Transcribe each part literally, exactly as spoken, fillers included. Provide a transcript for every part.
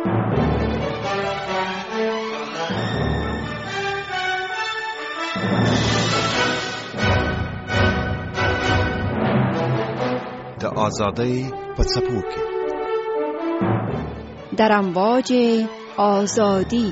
د آزادۍ په څپو کې در امواج آزادی.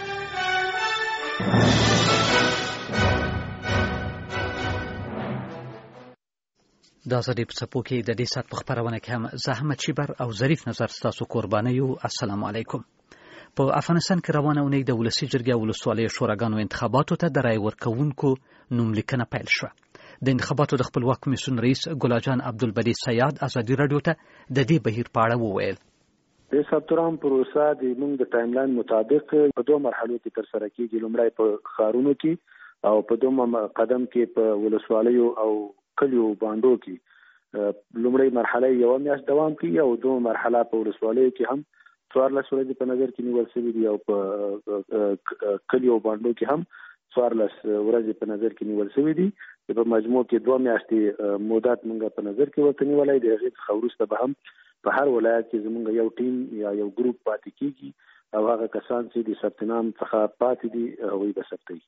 د آزادۍ په څپو کې د دې ساعت په خپرونه کې هم زه احمد شیبر او ظریف نظر ستاسو قرباني یو. السلام علیکم. په افغانستان کې روانه اونۍ د ولسي جرګې او ولسوالیو شوراګانو انتخاباتو ته د رای ورکوونکو نوملیکنه پیل شوه. د انتخاباتو د خپلواک کمیسیون رئیس ګلجان عبدالبدی سیاد ازادي رادیو ته د دې بهیر په اړه وویل. د سبترام پروسه د موږ د ټایملاین مطابق په دوه مرحلو کې تر سره کیږي. لومړی په ښارونو کې او په دویم قدم کې په ولسوالیو او کلیو باندو کې. لومړی مرحله یو میاشت دوام کوي او دوه مرحله په ولسوالیو کې هم څوارلس ورځې په نظر کې نیول شوي دي او په کلیو باندو کې هم څوارلس ورځې په نظر کې نیول شوي دي. په مجموع کې دوه میاشتې مدت موږ په نظر کې ورته نیولای دی. هغې څخه وروسته به هم په هر ولایت کې زموږ یو ټیم یا یو ګروپ پاتې کیږي او هغه کسان چې د ثبت نام څخه پاتې دي هغوی به ثبتوي.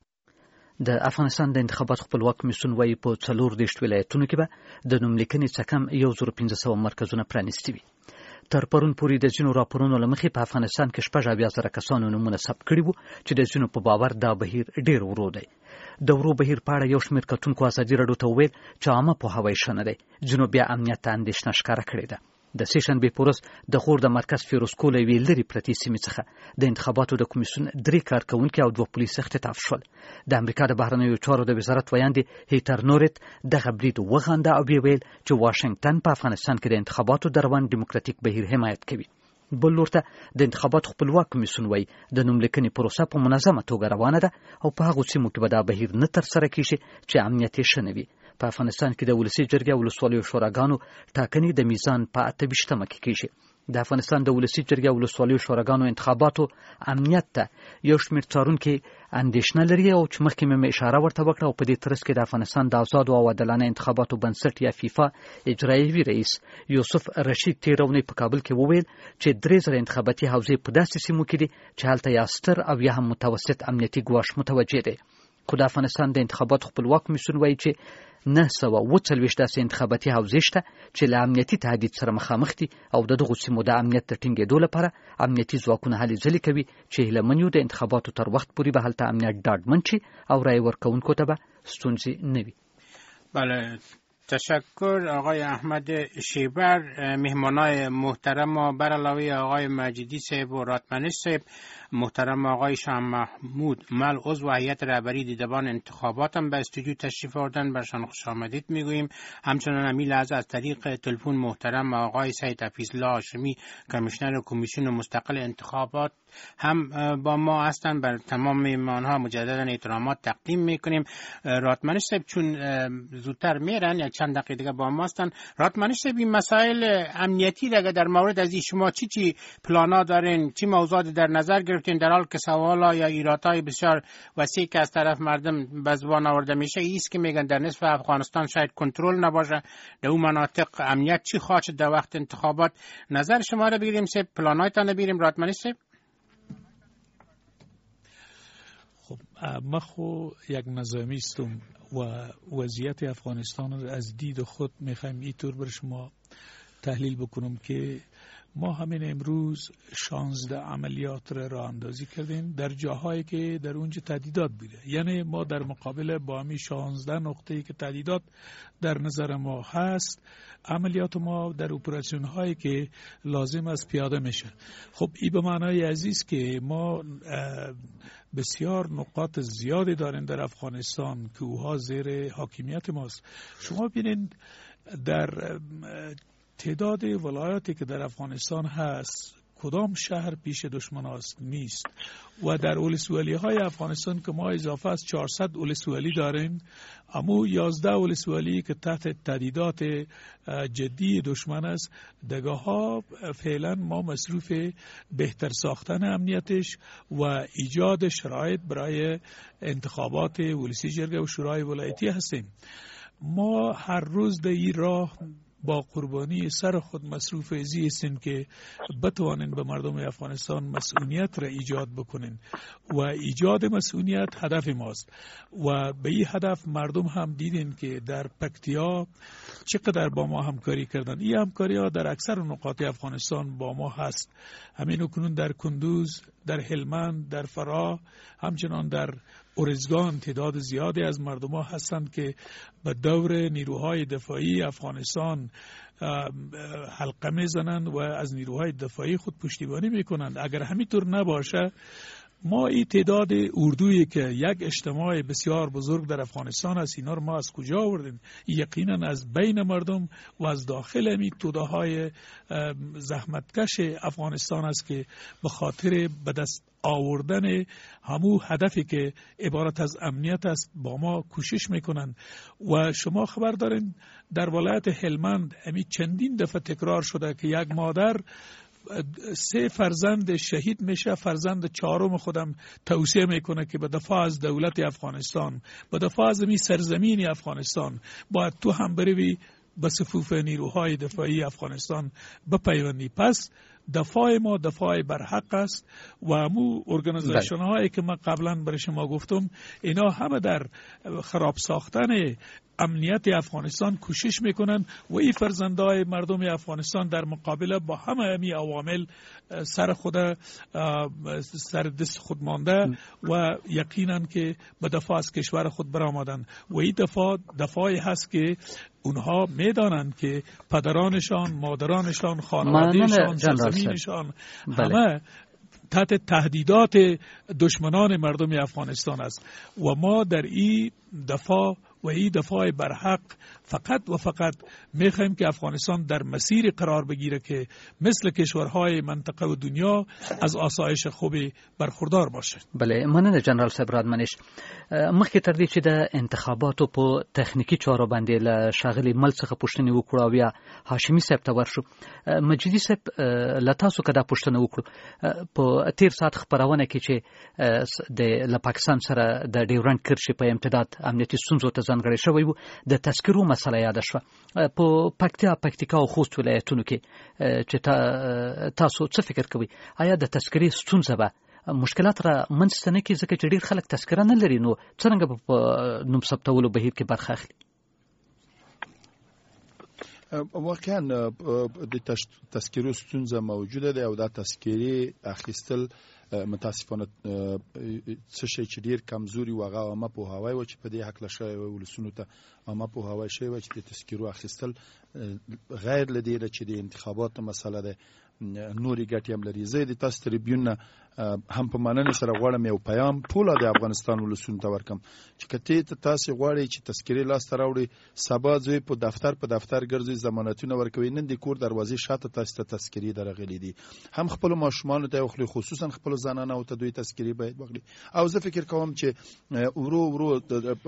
د افغانستان د انتخاباتو خپلواک کمیسیون وایي په څلور دېرش ولایتونو کې به د نوملیکنې څخه کم یو زر پنځه سوه مرکزونه پرانیستي وي. تر پرون پورې د ځینو راپورونو له مخې په افغانستان کې شپږ اویا زره کسانو نومونه ثبت کړي وو چې د ځینو په باور دا بهیر ډېر ورو دی. د ورو بهیر په اړه یو شمېر کتونکو ازادي راډیو ته وویل چې عامه پوهاوی ښه نه دی. ځینو بیا امنیت ته اندېښنه ښکاره کړې ده. د سې شنبې په ورځ د غور د مرکز فیروزکو له یوې لرې پرتې سیمې څخه د انتخاباتو د کمیسیون درې کارکوونکي او دوه پولیس اختطاف شول. د امریکا د بهرنیو چارو د وزارت ویاندې هیتر نورت دغه برید وغنده او بیا ویل چې واشنګټن په افغانستان کې د انتخاباتو د روان ډیموکراتیک بهیر حمایت کوي. بل لور ته د انتخاباتو خپلواک کمیسیون وایي د نوملیکنې پروسه په منظمه توګه روانه ده او په هغو سیمو کې به دا بهیر نه ترسره کیږي چې امنیت یې ښه نه وي. په افغانستان کې د ولسي جرګې او ولسوالیو شوراګانو ټاکنې د میزان په اته ویشتمه کې کیږي. د افغانستان د ولسي جرګې او ولسوالیو شوراګانو انتخاباتو امنیت ته یو شمېر څارونکي اندېښنه لري او چې مخکې مې اشاره ورته وکړه او په دې ترڅ کې د افغانستان د آزادو او عادلانه انتخاباتو بنسټ یا فیفا اجرایوي رئیس یوسف رشید تېره اونۍ په کابل کې وویل چې درې زره انتخاباتي حوزې په داسې سیمو کې دي چې هلته یا ستر او یا هم متوسط امنیتي ګواښ متوجه دی. خو د افغانستان د انتخاباتو خپلواک کمیسیون وایي چې نه سوه اووه څلوېښت داسې انتخاباتي حوزې شته چې له امنیتي تهدید سره مخامخ دي او د دغو سیمو د امنیت د ټینګېدو لپاره امنیتي ځواکونه هلې ځلې کوي چې هیله یو د انتخاباتو تر وخت پورې به هلته امنیت ډاډمن شي او رای ورکوونکو ته به ستونزې نه وي. بله، تشکر آقای احمد شیبر. مهمانای محترم و بر علاوه آقای مجیدی صاحب و راتمنش صاحب، محترم آقای شاه محمود مل عضو هیئت رهبری دیدبان انتخابات هم به استودیو تشریف آوردن، برشان خوش آمدید میگوییم. همچنان همین لحظه از طریق تلفن محترم آقای سید حفیظالله هاشمی کمیشنر کمیسیون مستقل انتخابات هم با ما هستند. بر تمام مهمانها مجددا احترامات تقدیم میکنیم. راتمنش صاحب چون زودتر میرن یا چند دقیقه دیگه با ما هستند. راتمنش صاحب این مسائل امنیتی دیگه در مورد از شما چی چی پلانا دارین، چی موضوعات در نظر گرفتین در حال که سوالا یا ایرادهای بسیار وسیع که از طرف مردم به زبان آورده میشه ایست که میگن در نصف افغانستان شاید کنترل نباشه، در اون مناطق امنیت چی خواهد شد در وقت انتخابات؟ نظر شما رو بگیریم صاحب، پلانایتان بگیریم. راتمنش صاحب. خب ما خو یک نظامی استم و وضعیت افغانستان رو از دید خود میخوایم اینطور بر شما تحلیل بکنم که ما همین امروز شانزده عملیات را راه اندازی کردیم در جاهایی که در اونجا تهدیدات بوده. یعنی ما در مقابل با همین شانزده نقطه‌ای که تهدیدات در نظر ما هست، عملیات ما در اپراسیون هایی که لازم است پیاده میشه. خب این به معنای عزیز که ما بسیار نقاط زیادی داریم در افغانستان که اوها زیر حاکمیت ماست. شما ببینید در تعداد ولایاتی که در افغانستان هست کدام شهر پیش دشمن است نیست و در ولسوالی های افغانستان که ما اضافه از چهارصد ولسوالی داریم، اما یازده ولسوالی که تحت تهدیدات جدی دشمن است، دیگه ها فعلا ما مصروف بهتر ساختن امنیتش و ایجاد شرایط برای انتخابات ولسی جرگه و شورای ولایتی هستیم. ما هر روز در این راه با قربانی سر خود مصروف ازی هستین که بتوانین به مردم افغانستان مسئولیت را ایجاد بکنین و ایجاد مسئولیت هدف ماست و به این هدف مردم هم دیدین که در پکتیا چقدر با ما همکاری کردن. این همکاری ها در اکثر نقاط افغانستان با ما هست. همین اکنون در کندوز، در هلمند، در فراه، همچنان در ارزگان تعداد زیادی از مردم ها هستند که به دور نیروهای دفاعی افغانستان حلقه میزنند و از نیروهای دفاعی خود پشتیبانی میکنند. اگر همینطور نباشه ما این تعداد اردویی که یک اجتماع بسیار بزرگ در افغانستان است، اینا رو ما از کجا آوردیم؟ یقینا از بین مردم و از داخل این توده های زحمتکش افغانستان است که به خاطر به دست آوردن همو هدفی که عبارت از امنیت است با ما کوشش میکنند. و شما خبر دارین در ولایت هلمند همین چندین دفعه تکرار شده که یک مادر سه فرزند شهید میشه، فرزند چهارم خودم توصیه میکنه که به دفاع از دولت افغانستان، به دفاع از می سرزمین افغانستان باید تو هم بروی به صفوف نیروهای دفاعی افغانستان بپیوندی. پس دفاع ما دفاع بر حق است و همو ارگانیزیشن هایی که من قبلا برای شما گفتم اینا همه در خراب ساختن امنیت افغانستان کوشش میکنن و این فرزندای مردم افغانستان در مقابله با همه امی عوامل سر خود سر دست خود مانده و یقینا که به دفاع از کشور خود برآمدن و این دفاع دفاعی هست که اونها میدانند که پدرانشان، مادرانشان، خانوادهشان، سرزمینشان همه تحت تهدیدات دشمنان مردم افغانستان است و ما در این دفاع و این دفاع بر حق فقط و فقط میخوایم که افغانستان در مسیر قرار بگیره که مثل کشورهای منطقه و دنیا از آسایش خوبی برخوردار باشه. بله، مننه جنرال صاحب رادمنش. مخکې تر دې چې د انتخاباتو په تخنیکی چارو باندې له ښاغلي مل څخه پوښتنې وکړو او بیا هاشمي صاحب ته ورشو. مجیدي صاحب له تاسو که دا پوښتنه وکړو په تیر ساعت خپرونه کې چې د له پاکستان سره د ډیورنډ کرښې په امتداد امنیتي ستونزو ته ځانګړی شوی و، د تذکرو مسله یاده شوه. په پکتیا، پکتیکا او خوست ولایتونو کې چې تاسو څه فکر کوئ؟ آیا د تذکرې ستونزه به مشکلات را منځته نه کړي ځکه چې ډېر خلک تذکره نه لري، نو څرنګه به په نوم ثبتولو بهیر کې برخه اخلي؟ واقعا د تذکرو ستونزه موجوده ده او دا تذکرې اخیستل متاسفانه څه شي چې ډیر کمزوري و هغه عامه پوهاوی و چې په دې حق لشي ولسونو ته عامه پوهاوی شوی و چې د تذکرو اخیستل غیر لدی چې د انتخابات مسله ده نوري ګټې هم لري. زه د تاسو تریبیون هم په مننې سره غواړم یو پیام ټول د افغانستان ولسونو ته ورکم چې کته تاسو غواړئ چې تذکرې لاس ته راوړي، سبا ځوی په دفتر په دفتر ګرځي، ضمانتونه ورکوي، نن د کور دروازې شاته تاسو ته تذکرې درغلي دي. هم خپل ماشومان ته خو خصوصا خپل زنانه او ته دوی تذکرې باید وغلي. او زه فکر کوم چې ورو ورو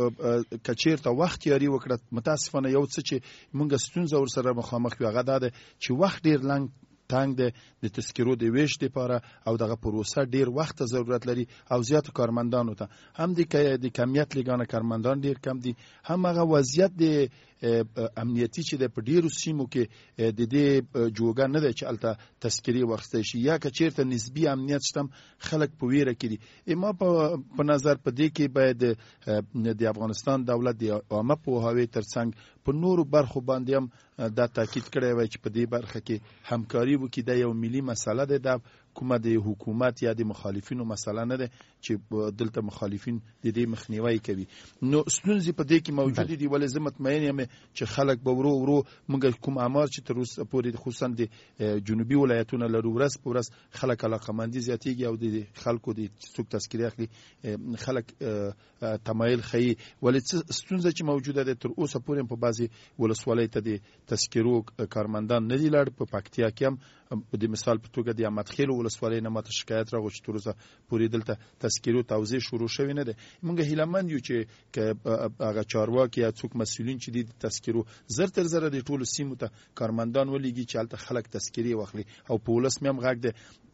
کچیر ته وخت یاري وکړه. متاسفانه یو څه چې مونږ ستونزه ور سره مخامخ یو هغه ده چې وخت ډیر لنګ تنگ ده د تذکرو د ویش لپاره او دغه پروسه ډیر وخت ضرورت لري او زیات کارمندانو ته هم د کمیت لګانه کارمندان ډیر کم دي، هم هغه وضعیت د امنیتی چې د په ډیرو سیمو کې د دې جوګه نه ده چې الته تذکرې واخیستل شي یا که چیرته نسبی امنیت شته خلک په ویره کې دي. ما په نظر په دې کې باید د افغانستان دولت د عامه پوهاوی ترڅنګ په نورو برخو باندې هم دا تاکید کړی وای چې په دې برخه کې همکاري وکړي. دا یو ملي مسله ده، د کومه د حکومت یا د مخالفینو مسله نه ده چې دلته مخالفین د دې مخنیوي کوي. نو ستونزې په دې کې موجود دي، ولې زه مطمئن یم چې خلک به ورو ورو موږ کوم اعمار چې تر اوسه پورې خصوصا د جنوبي ولایتونو لرو ورځ په ورځ خلک علاقمندي زیاتېږي او د خلکو د څوک تذکرې اخلي خلک تمایل ښیي. ولې ستونزه چې موجوده ده تر اوسه پورې په بعضې ولسوالۍ ته د تذکرو کارمندان نه دي لاړ. په پکتیا کې هم د مثال په توګه د احمدخیل ولسوالۍ نه ماته شکایت راغی چې تر اوسه پورې دلته تذکرو توزیع شروع شوی نه ده. موږ هیلهمند یو چې هغه چارواکي یا څوک مسؤلین چې دي د تذکرو زر تر زره د ټولو سیمو ته کارمندان ولیږي چې هلته خلک تذکرې واخلي او په ولس مې هم غږ ده.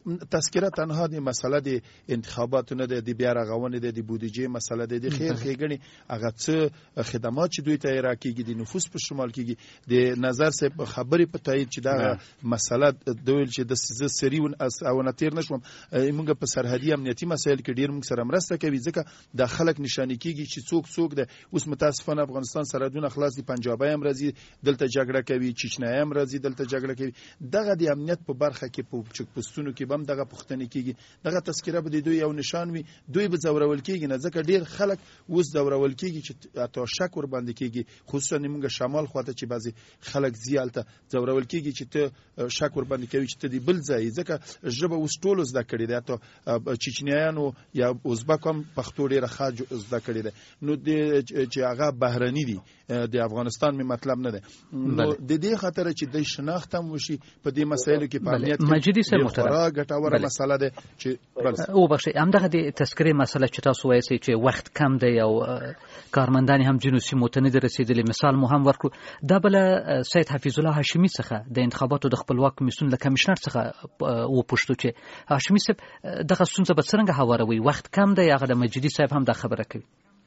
تذکره تنها د مسله د انتخاباتو نه د بیا رغونې د بودیجې مسله د خیر خېګنی هغه څه خدمات چې دوی ته راکېږي د نفوس په شمال کېږي د نظر صاحب خبرې په تایید چې دا مسله دوی چې د سری او نتیر نشوم موږ په سرحدي امنیتي مسایل کې ډیر موږ سره مرسته کوي ځکه د خلک نشانی کېږي چې څوک څوک د اوس متاسفانه افغانستان سرحدونه خلاص دي پنجابی هم راځي دلته جګړه کوي چچنای هم راځي دلته جګړه کوي دغه د امنیت په برخه کې په چک پوسټونو کې بم دغه پښتنې کېږي دغه تذکره به دوی یو نشان وي دوی به زورول کېږي نه ځکه ډیر خلک اوس زورول کېږي چې اته شک ور باندې کېږي خصوصا موږ شمال خواته چې بعضي خلک زیالته زورول کېږي چې ته شک ور باندې کوي چې ته دی بل ځای ځکه ژبه اوس ټول زده کړې ده ته چچنیانو یا ازبک هم پښتو ډیره ښه زده کړې ده نو د چې هغه بهرني دي د افغانستان می مطلب نه ده نو د دې خاطر چې د شناخت هم وشي په دې مسایلو کې په امنیت کې مجیدي سره محترم ګټوره مسله ده چې او بخښي همدغه د تذکرې مسله چې تاسو وایي چې وخت کم دی او کارمندان هم جنوسي متنه رسیدلې مثال مو هم ورکو دا بل سید حفیظ الله هاشمي څخه د انتخاباتو د خپلواک کمیسیون له کمشنر څخه و پښتو چې هاشمي صاحب دغه څنګه به څنګه هواروي وخت کم دی هغه د مجیدي صاحب هم دا خبره کوي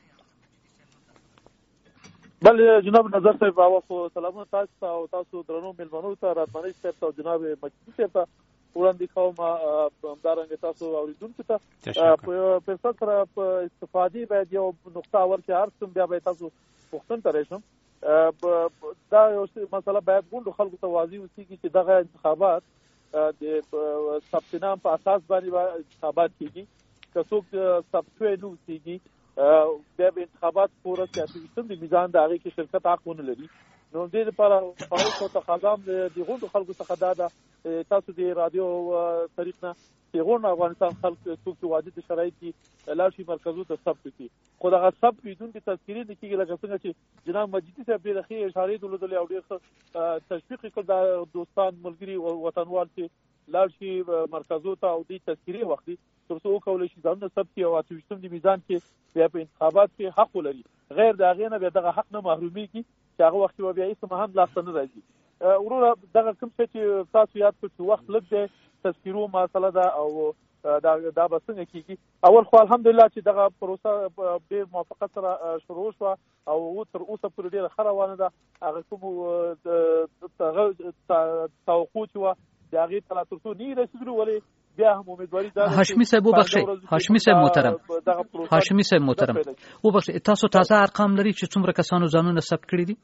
بله جناب نظر صاحب او سلامونه تاسو او تاسو درنو ملمنو ته راتمنې صاحب او جناب مجیدي صاحب ته وړاندې کوم همدارنګه تاسو اوریدونکو ته په څه سره په استفادې باید یو نقطه اول کې هر څوم بیا به تاسو پوښتنه ترې شم دا یو مسله باید ګوندو خلکو ته واضح وسیږي چې دغه انتخابات د ثبت نام په اساس باندې انتخابات کیږي که څوک ثبت شوی نه وسیږي بیا به انتخابات پوره سیاسي د میزان د هغې کې شرکت حق ونه لري نو دې لپاره فعال تقاضا د غونډو خلکو څخه دا ده تاسو د رادیو طریق نه چې غونډه افغانستان خلک څوک چې واجد شرایط دي لاړ شي مرکزو ته ثبت کړي خو دغه ثبت بدون د تذکیرې نه کېږي لکه څنګه چې جناب مجیدي صاحب ډېرې ښې اشارې درلودلې او ډېر ښه تشویق یې کړ دا دوستان ملګري وطنوال چې لاړ شي مرکزو ته او دې تذکیرې واخلي تر څو وکولی شي ځانونه ثبت کړي او اته ویشتم د میزان کې بیا په انتخابات کې حق ولري غیر د هغې نه بیا دغه حق نه محرومیږي چې هغه وخت به بیا هېڅ هم لاسته نه راځي وروره دغه کوم څه چې تاسو یاد کړو چې وخت لږ دی تذکیرو مسله ده او دا دا به څنګه کېږي اول خو الحمدلله چې دغه پروسه ډېر موافقت سره شروع شوه او تر اوسه پورې ډېره ښه روانه ده هغه کوم توقع چې وه د هغې ته لا تر څو نه رسېدلو ولې بیا هم امیدواري ده هاشمي صاحب وبخښئ هاشمي صاحب محترم هاشمي صاحب محترم وبخښئ تاسو تازه ارقام لري چې څومره کسانو ځانونه ثبت کړي دي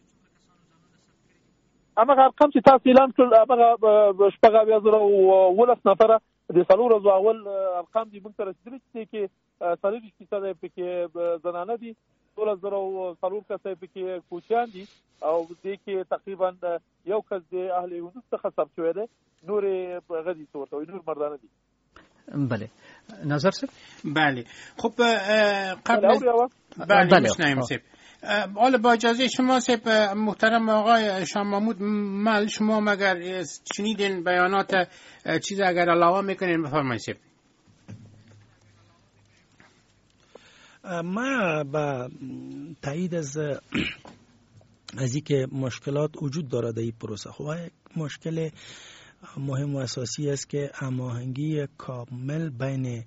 هماغه ارقام چې تاسو اعلان کړل هماغه شپږ اویا زره ولس نفره د څلور ورځو اول ارقام دي موږ ته رسېدلي چې کې څلور فیصده پکې زنانه دي دولس زره څلور کسه پکې کوچیان دي او دې کې تقریبا یو کس د اهل هندوس څخه ثبت شوی دی نور غدي ورته وي نور مردانه دي بله نظر صاحب بله خب قبل بله میشنویم صاحب حالا با اجازه شما صاحب محترم آقای شاه محمود مل شما مگر شنیدین بیانات چیز اگر علاوه میکنین بفرمایید صاحب ما با تایید از از اینکه مشکلات وجود داره در این پروسه خب مشکل مهم و اساسی است که هماهنگی کامل بین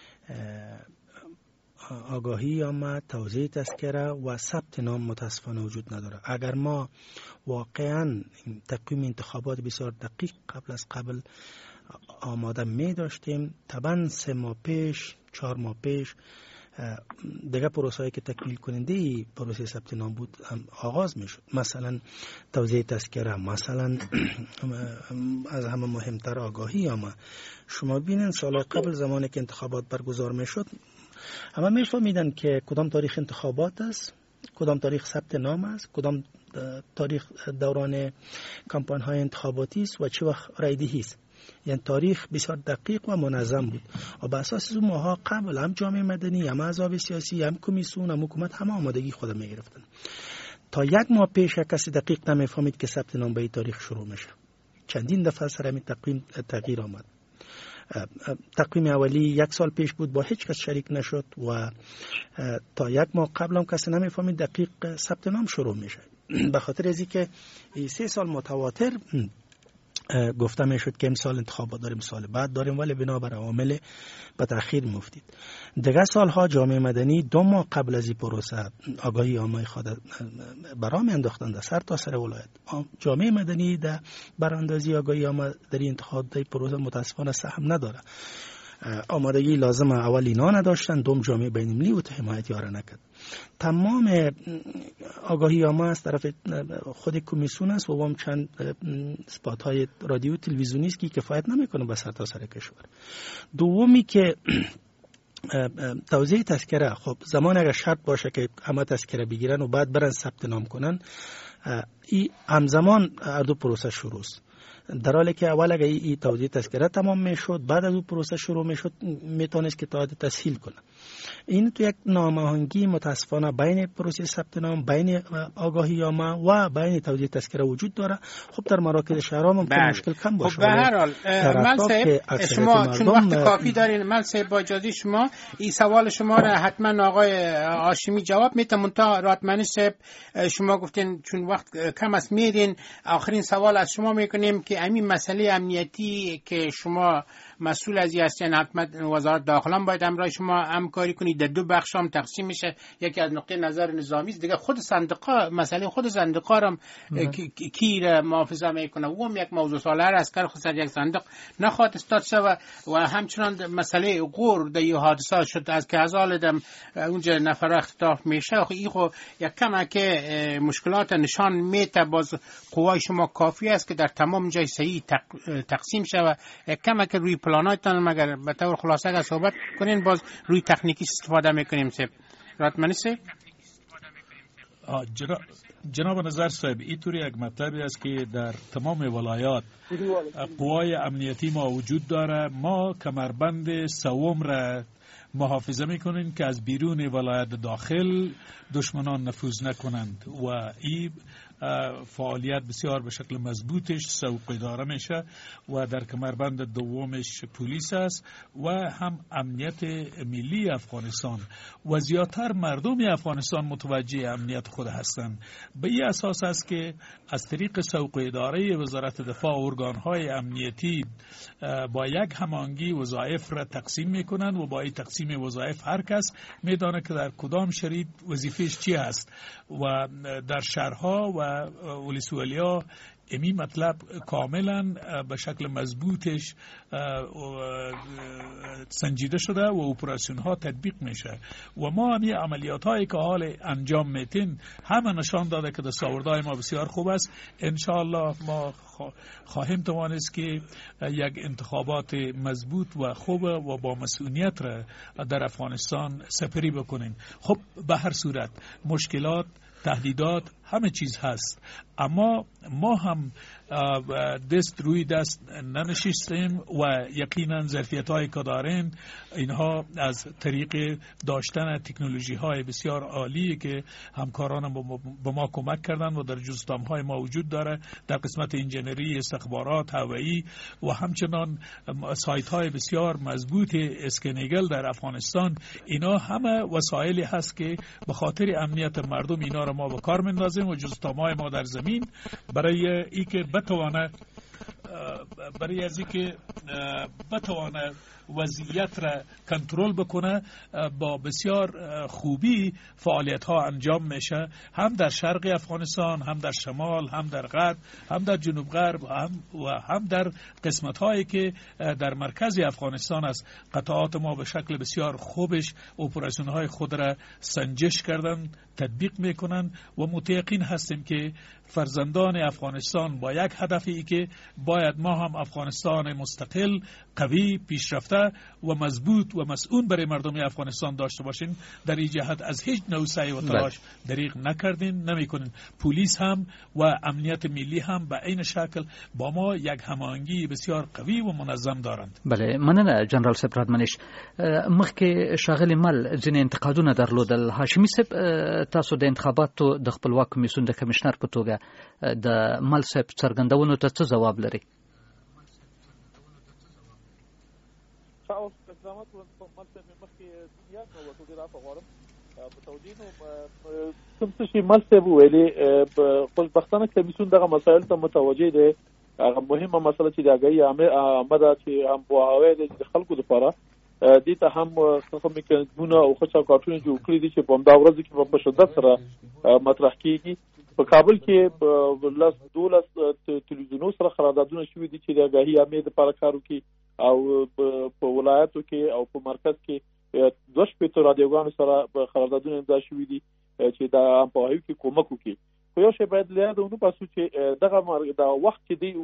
آگاهی عامه، توزیع تذکره و ثبت نام متاسفانه وجود نداره. اگر ما واقعا تقویم انتخابات بسیار دقیق قبل از قبل آماده می داشتیم، طبعا سه ماه پیش، چهار ماه پیش دیگه پروسه‌ای که تکمیل کننده پروسه ثبت نام بود آغاز میشد. مثلا توزیع تذکره، مثلا از همه مهمتر آگاهی عامه. شما ببینید سال قبل زمانی که انتخابات برگزار میشد همه میفهمیدن که کدام تاریخ انتخابات است، کدام تاریخ ثبت نام است، کدام تاریخ دوران کمپاین های انتخاباتی است و چه وقت رای دهی است. یعنی تاریخ بسیار دقیق و منظم بود و به اساس اون ماها قبل هم جامعه مدنی، هم احزاب سیاسی، هم کمیسیون، هم حکومت همه آمادگی خود میگرفتن. تا یک ماه پیش کسی دقیق نمیفهمید که ثبت نام به این تاریخ شروع میشه. چندین دفعه سر همین تقویم تغییر آمد. تقویم اولی یک سال پیش بود، با هیچ کس شریک نشد و تا یک ماه قبل هم کسی نمیفهمید دقیق ثبت نام شروع میشه. به خاطر از اینکه سه سال متواتر گفته میشد که امسال انتخابات داریم، سال بعد داریم، ولی بنابر عوامل به تأخیر می‌افتید. دیگر سالها جامعه مدنی دو ماه قبل از این پروسه آگاهی عامه خود برام انداختند در سر تا سر ولایت. جامعه مدنی در براندازی آگاهی عامه در این انتخابات پروسه متاسفانه سهم نداره. آمادگی لازم اول اینا نداشتن، دوم جامعه بین‌المللی و حمایت یاره نکرد. تمام آگاهی عامه از طرف خود کمیسیون است و هم چند اسپات های رادیو تلویزیونی است که کفایت نمیکنه به سر تا سر کشور. دومی که توزیع تذکره، خب زمان اگر شرط باشه که همه تذکره بگیرن و بعد برن ثبت نام کنن، این همزمان هر دو پروسه شروع است. در حالی که اول اگه این توزیع تذکره تمام میشد، بعد از اون پروسه شروع میشد، میتونست که تا تسهیل کنه. این تو یک نامه‌آهنگی متاسفانه بین پروسه ثبت نام، بین آگاهی عامه و بین توزیع تذکره وجود داره. خب در مراکز شهرها ممکن مشکل کم باشه. خب به هر حال مل صاحب شما چون وقت کافی دارین، مل صاحب با اجازه شما این سوال شما را حتما آقای هاشمی جواب میده. منتها راتمنی صاحب شما گفتین چون وقت کم است میرین، آخرین سوال از شما میکنیم که همین مسئله امنیتی که شما مسئول از این هستین، حتما وزارت داخله هم باید همراه شما همکاری کنید. در دو بخش هم تقسیم میشه، یکی از نقطه نظر نظامی است، دیگه خود صندوقا، مسئله خود صندوقا هم کی را محافظه میکنه و هم یک موضوع ساله است که خود یک صندوق نخواد استاد شود. و همچنان مسئله غور در این حادثه شد از که از آلدم اونجا نفر اختلاف میشه. این خو یک کم که مشکلات نشان میته، باز قوای شما کافی است که در تمام جای صحیح تقسیم شود. یک کم که روی پلانایتان مگر به طور خلاصه اگر صحبت کنین، باز روی تکنیکی استفاده میکنیم. سب راتمنی صاحب جناب نظر صاحب، اینطوری یک مطلبی است که در تمام ولایات قوای امنیتی ما وجود داره. ما کمربند سوم را محافظه میکنیم که از بیرون ولایت داخل دشمنان نفوذ نکنند و این فعالیت بسیار به شکل مضبوطش سوق اداره میشه و در کمربند دومش پلیس است و هم امنیت ملی افغانستان و زیادتر مردم افغانستان متوجه امنیت خود هستند. به این اساس است که از طریق سوق اداره وزارت دفاع ارگانهای امنیتی با یک هماهنگی وظایف را تقسیم میکنند و با این تقسیم وظایف هر کس میدانه که در کدام شریط وظیفهش چی است و در شهرها و ولسوالی‌ها امی مطلب کاملا به شکل مضبوطش سنجیده شده و اپراسیون ها تطبیق میشه و ما همی عملیات هایی که حال انجام میتین همه نشان داده که دستاوردهای ما بسیار خوب است. انشاءالله ما خواهیم توانست که یک انتخابات مضبوط و خوب و با مسئولیت را در افغانستان سپری بکنیم. خب به هر صورت مشکلات، تهدیدات همه چیز هست، اما ما هم دست روی دست ننشستیم و یقینا ظرفیت هایی که داریم اینها از طریق داشتن تکنولوژی های بسیار عالی که همکاران به ما کمک کردن و در جزتام های ما وجود داره در قسمت انجینری، استخبارات، هوایی و همچنان سایت های بسیار مضبوط اسکنیگل در افغانستان، اینا همه وسایلی هست که به خاطر امنیت مردم اینا را ما به کار میندازیم و جزتام های ما در زمین برای ای که بتوانه برای از اینکه بتوانه وضعیت را کنترل بکنه با بسیار خوبی فعالیت ها انجام میشه، هم در شرق افغانستان، هم در شمال، هم در غرب، هم در جنوب غرب هم و هم در قسمت هایی که در مرکز افغانستان است. قطعات ما به شکل بسیار خوبش اپراسیون های خود را سنجش کردن، تطبیق میکنن و متیقن هستیم که فرزندان افغانستان با یک هدفی که باید ما هم افغانستان مستقل، قوی، پیشرفته و مضبوط و مسئول برای مردم افغانستان داشته باشیم. در این جهت از هیچ نوع سعی و تلاش دریغ نکردین، نمیکنین. پلیس هم و امنیت ملی هم به این شکل با ما یک هماهنگی بسیار قوی و منظم دارند. بله، مننه جنرال صاحب رادمنش. مخکې ښاغلي مل ځینې انتقادونه درلودل. هاشمي صاحب تاسو د انتخاباتو د خپلواک کمیسیون د کمشنر په توګه د مل صاحب څرګندونو ته څه ځواب لري؟ تاسو اقدامات مل صاحب مخکې یاد نو وته د راپور غواړم په توجیه نو کوم څه چې مل صاحب ویلي خپل پښتنه کمیسیون دغه مسایل ته متوجه دی هغه مهمه مسله چې د اگاهي عامه ده چې هم پوهاوی د خلکو لپاره دې ته هم څه میکانیزمونه او ښه چوکاټونه جوړ کړي دي چې په همدا ورځ کې په شدت سره مطرح کیږي. په کابل کې لس دولس تلویزیونونو سره قراردادونه شوي دي چې د اگاهي عامې لپاره کار وکړي او په ولایتو کې او په مرکز کې دوه شپېته رادیوګانو سره قراردادونه امضا شوي دي چې د هم پوهاوي کې کومک وکړي. خو یو شی باید له یاده ونه باسو چې دغه د وخت چې دی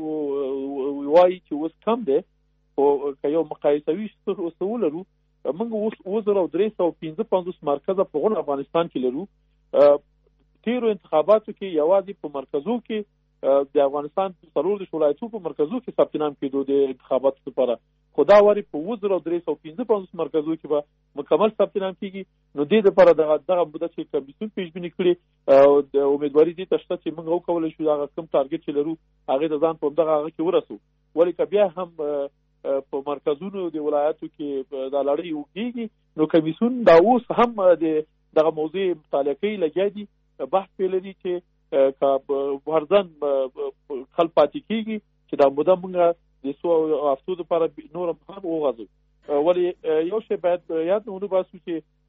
وایي چې اوس کم دی او که یو مقایسوي څه ولرو موږ اوس اووه زره درې سوه پنځه پنځوس مرکزه په غون افغانستان کې لرو. تیرو انتخاباتو کې یوازې په مرکزو کې د افغانستان څلور دېرش ولایتونو په مرکزو کې ثبت نام کېدو د انتخاباتو لپاره، خو دا واري په اووه زره درې سوه پنځه پنځوس مرکزو کې به مکمل ثبت نام کېږي. نو دې لپاره دغه دغه مدت چې کمیسیون پیشبیني کړي او د امیدواري دې ته شته چې موږ وکولی شو هغه کوم ټارګټ چې لرو هغې ته ځان په همدغه هغه کې ورسو. ولې که بیا هم په مرکزونو د ولایاتو کې دا لړۍ وکړي نو کمیسیون دا اوس هم د دغه موضوع مطالعه کوي، لګیا دي بحث پې لري چې که هرځن خل پاتې کېږي چې دا موده موږ د څو هفتو دپاره نور هم وغځو. ولې یو شی باید یاد ونه باسو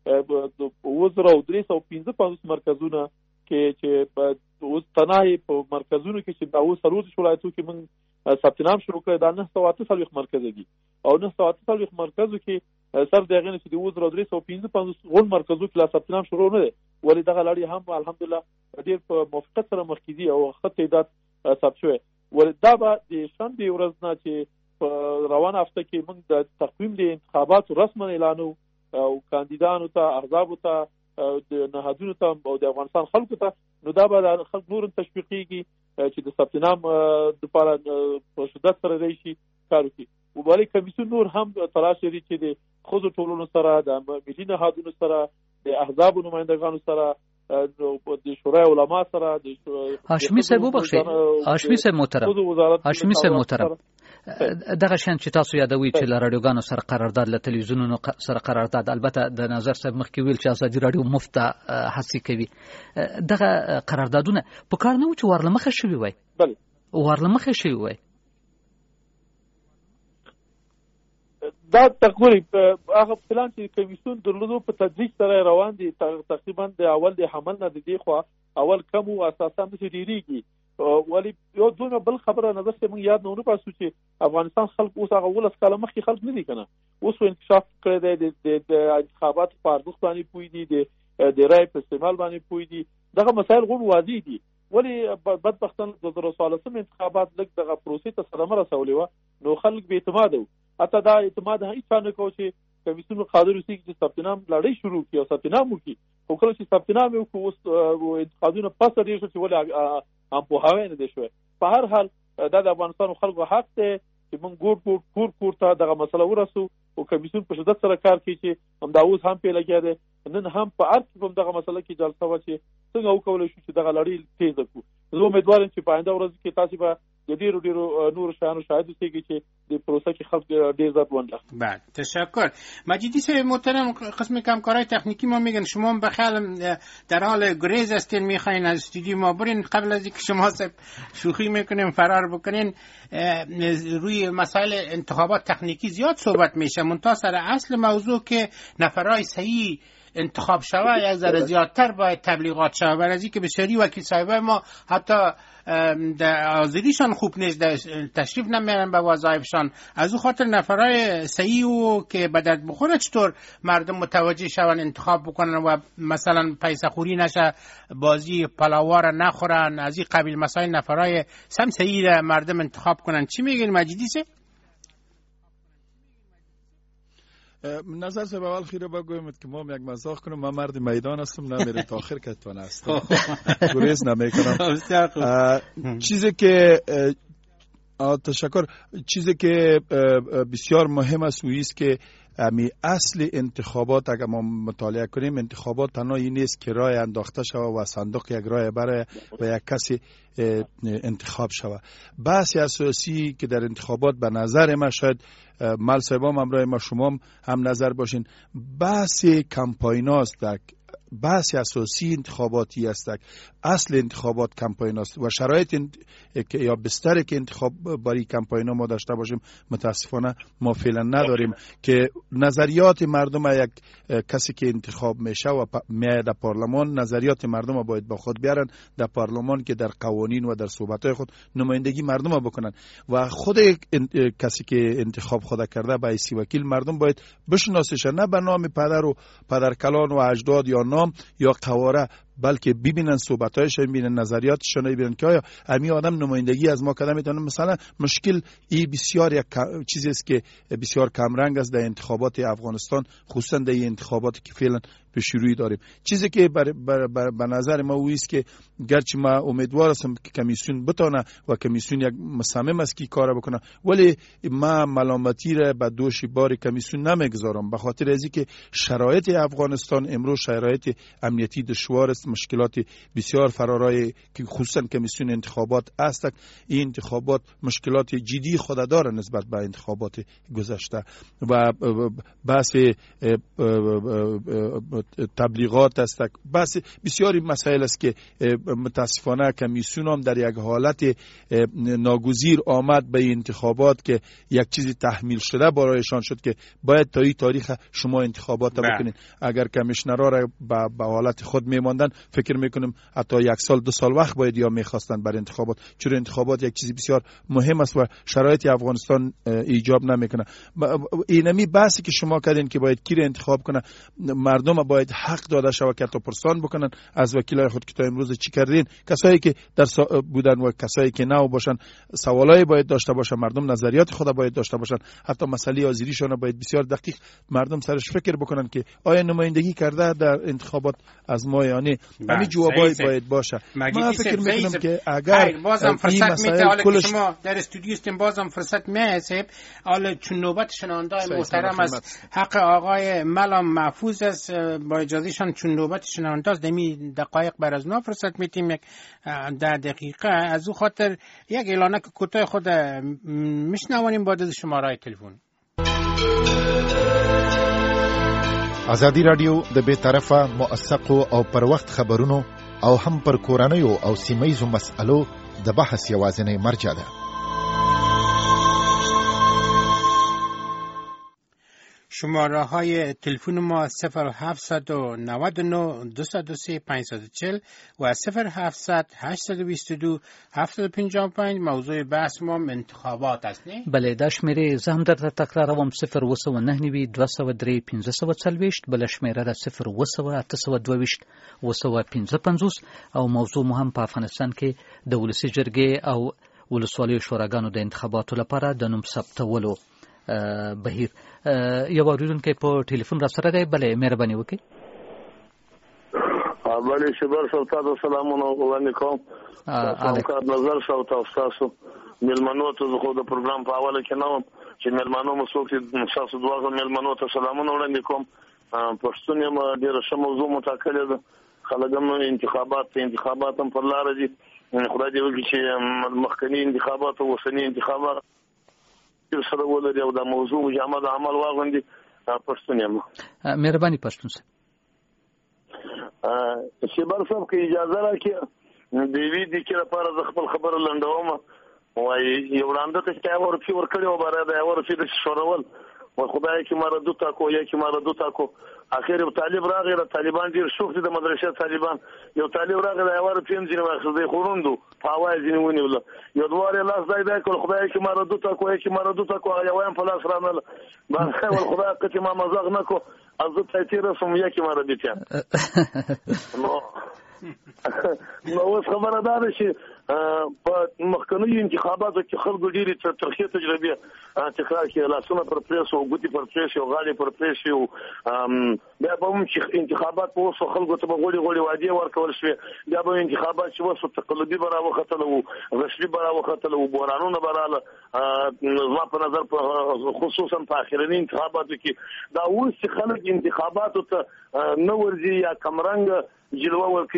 چې اووه زره درې سوه پنځه پنځوس مرکزونه کې چې اوس تنهایي په مرکزونو کې چې دا اوس څلور دېرش ولایتونو کې موږ ثبت نام شروع کړی دا نهه سوه اته څلوېښت مرکزه دي او نهه سوه اته څلوېښت مرکزو کې سر د هغې نه چې د اووه زره درې سوه پنځه پنځوس غون مرکزو کې لا ثبت نام شروع نه دی. ولې دغه لړۍ هم الحمدلله ډېر په موافقت سره مخکې دي او ښه تعداد ثبت شوی. ولې دا به د شنبې ورځ نه چې په روانه هفته کې موږ د تقویم د انتخاباتو رسما اعلانو او کاندیدانو ته احزابو ته د نهادونو ته او د افغانستان خلکو ته، نو دا به د خلک نور تشویقېږي چې د ثبت نام دپاره په شدت سره دی شي کار وکړي. وبالې کمیسیون نور هم تلاش لري چې د ښځو ټولنو سره د ملي نهادونو سره د احزابو نمایندګانو سره د شورای علما سره د هاشمي صاحب وبخښئ هاشمي صاحب محترم هاشمي صاحب محترم دغه شان چې تاسو یادوي چې له راډیوګانو سره قرارداد له تلویزیونونو سره قرارداد، البته د نظر صاحب مخکې ویل چې ازادي راډیو مفت هڅې کوي، دغه قراردادونه په کار نه و چې وارلمخه شوي وای؟ بله وارلمخه شوي وای. دا تقریبا هغه پلان چې کمیسیون درلودو په تدریج سره روان دي، تقریبا د اول د حمل نه د دې خوا اول کم او اساسا نشي ډیریږي. ولی یو دونه بل خبره نظر ته موږ یاد نه ونه باسو چې افغانستان خلک اوس هغه ولس کاله مخکې خلک نه دي کنه، اوس انکشاف کړی دی د انتخاباتو په ارزښت باندې پوه دي، د رای په استعمال باندې پوه دي، دغه مسایل غون واضح دي. ولی بدبختانه د دوه زره څوارلسم انتخابات لږ دغه پروسې ته صدمه رسولې وه، نو خلک بې اعتماده وو. حتی دا اعتماد هیڅ چا نه کوو چې کمیسیون قادر اوسېږي چې ثبت نام لړۍ شروع کړي او ثبت نام وکړي. خو کله چې ثبت نام یې وکړو اوس انتقادونه پسه ډېر شو چې ولې هم پوهاوی نه دی شوی. په هر حال دا د افغانستان خلکو حق دی چې موږ ګوټ ګوټ کور کور ته دغه مسله ورسو او کمیسیون په شدت سره کار کوي چې همدا اوس هم پې لګیا دی. نن هم په ارګ کې په دغه مسله کې جلسه وه چې څنګه وکولی شو چې دغه لړۍ تیزه کړو. زه امیدوار یم چې په آینده ورځو کې تاسې به د ډیرو ډیرو نور شایانو شاهد اوسېږي چې د پروسه کې خلک ډیر زیات ونډه اخلي. بله تشکر. مجیدی صاحب محترم، قسم کمکارهای تکنیکی ما میگن شما به خیال در حال گریز هستین، میخواین از استودیو ما برین قبل از اینکه شما صاحب شوخی میکنین فرار بکنین. روی مسائل انتخابات تکنیکی زیاد صحبت میشه، منتها سر اصل موضوع که نفرای صحیح انتخاب شوه یک ذره زیادتر باید تبلیغات شوه. برای از اینکه بسیاری وکیل صاحبای ما حتی در حاضریشان خوب نیست، تشریف نمیارن به وظایفشان، از او خاطر نفرای صحیح و که به درد بخوره چطور مردم متوجه شون انتخاب بکنن و مثلا پیسه خوری نشه، بازی پلاوار نخورن، از این قبیل مسائل نفرای سم صحیح مردم انتخاب کنن. چی میگین مجیدی سه؟ نظر صاحب اول خیره بگویم که ما یک مزاح کنم، من مرد میدان هستم، نمیره تا آخر که تو هستم، گریز نمیکنم. چیزی که تشکر چیزی که بسیار مهم است و است که امی اصل انتخابات اگر ما مطالعه کنیم، انتخابات تنها این نیست که رای انداخته شود و صندوق یک رای برای و یک کسی انتخاب شود. بحث اساسی که در انتخابات به نظر ما، شاید مال صاحبام همراه ما شما هم نظر باشین، بحث کمپاین است در بحث اساسی انتخاباتی است. اصل انتخابات کمپاین است و شرایط انت... یا بستری که انتخاب برای کمپاین ما داشته باشیم متاسفانه ما فعلا نداریم که نظریات مردم یک کسی که انتخاب میشه و میاد در پارلمان نظریات مردم باید با خود بیارن در پارلمان که در قوانین و در صحبت‌های خود نمایندگی مردم بکنن و خود کسی که انتخاب خود کرده به حیث وکیل مردم باید بشناسش، نه به نام پدر و پدرکلان و اجداد یا نام یا قواره، بلکه ببینن صحبتایش، ببینن نظریاتش، ببینن که آیا همین آدم نمایندگی از ما کدام میتونه. مثلا مشکل این بسیار یک چیزی است که بسیار کم رنگ است در انتخابات افغانستان، خصوصا در این انتخاباتی که فعلا به شروعی داریم. چیزی که بر بر بر به نظر ما اویست که گرچه ما امیدوار هستم که کمیسیون بتونه و کمیسیون یک مصمم است که کار بکنه، ولی ما ملامتی را به دوش بار کمیسیون نمیگذارم، به خاطر از اینکه شرایط افغانستان امروز شرایط امنیتی دشوار است، مشکلات بسیار فرارای که خصوصا کمیسیون انتخابات است. این انتخابات مشکلات جدی خود داره نسبت به انتخابات گذشته و بحث تبلیغات است، بس بسیاری مسائل است که متاسفانه کمیسیون هم در یک حالت ناگزیر آمد به انتخابات که یک چیزی تحمیل شده برایشان شد که باید تا این تاریخ شما انتخابات بکنین. اگر کمیشنرها را به حالت خود میماندن فکر میکنم حتی یک سال دو سال وقت باید یا میخواستن برای انتخابات، چون انتخابات یک چیزی بسیار مهم است و شرایط افغانستان ایجاب نمیکنه. اینمی بحثی که شما کردین که باید کی انتخاب کنه، مردم باید حق داده شود که تو پرسان بکنن از وکیلای خود که تا امروز چی کردین، کسایی که در بودن و کسایی که نو باشن سوالای باید داشته باشن، مردم نظریات خود باید داشته باشن، حتی مسئله آزادیشون باید بسیار دقیق مردم سرش فکر بکنن که آیا نمایندگی کرده در انتخابات از ما یا نه. همین جوابای باید باشه. من فکر میکنم که اگر بازم فرصت میده، حالا که شما در استودیو هستین بازم فرصت میسه، حالا چون نوبت شنوندای محترم از حق آقای ملام محفوظ است، با اجازهشان چون نوبت شنونده است دمی دقایق بر از ما فرصت میتیم یک ده دقیقه، از او خاطر یک اعلانه که کوتاه خود میشنوانیم بعد از شماره تلفن. ازادي رادیو د به طرفه موثقو او پر وخت خبرونو او هم پر کورنیو او سیمایزو مسالو د بحث یوازینی مرجع ده. شماره های تلفن ما صفر هفتصد و نود و نه دویست و سه پانصد و چهل و صفر هفتصد هشتصد و بیست و دو هفتاد و پنج و پنج. موضوع بحث ما انتخابات است. نه بله دا شمیره زهم در تکراروم صفر وسو نه نوي دویست و درې پنځه سوه څلوېښت، بل شمیره را صفر وسو اته سوه دوه وسو پنځه پنځوس او موضوع مو هم په افغانستان کې د ولسی جرګې او ولسوالیو شوراګانو د انتخاباتو لپاره د نوم ثبتولو بهیر. یو اوریدونکو په ټلیفون را سره دی، بلې مهرباني وکړئ. بلې شبر صاحب تاسو سلامونه وړاندې کوم. تاسو نظر شاو تاسو ملمنو ته خو د پروګرام په حواله کې نه وم چې ملمنو مو څوک تاسو دواغه ملمنو ته سلامونه وړاندې کوم. پښتون یم ډیره ښه موضوع متکلې ده، خلګم انتخابات انتخابات هم پر لار دي. خدای دې وکړي چې مخکنی انتخابات او اوسنی انتخابات سره ولري او دا موضوع جامد عمل واغوندي. پښتون یم. مهرباني پښتون صاحب. شبر صاحب کې اجازه راکړئ د وی دي کې لپاره د خپل خبره لنډوم وای یو وړاندې ته چې اور په ور کړی و باره دا اور په د شورول و خدای کې مردو تاکو یا کې مردو تاکو اخر طالب راغی را طالبان ډیر شوخ دي د مدرسې طالبان یو طالب راغی دا اور په انځنه واخلې خوروندو پاوای ځینې ونیول یو دواره لاس دای دا کول خدای کې مردو تاکو یا کې مردو تاکو یا وایم په لاس رانل باندې ول خدای کې ما مزاغ نکو از ته تیر سم یا کې مردو ته نو نو اوس خبره ده چې په مخکنی انتخاباتو کې خلکو ډېری ترخی تجربه تکرار کړي، لاسونه پر پریس او ګوتی پر پریس او غاړي پر پریس او بیا به هم چې انتخابات په اوسو خلکو ته غوړي غوړي وعده ورکول شي، بیا به انتخابات چې وسو تقلبي برا وختل او غشبي برا وختل او بورانونه براله. زما په نظر خصوصا په اخرنی انتخاباتو کې دا اوس خلک انتخاباتو ته نو ورځي یا کمرنګ جلوه ورکي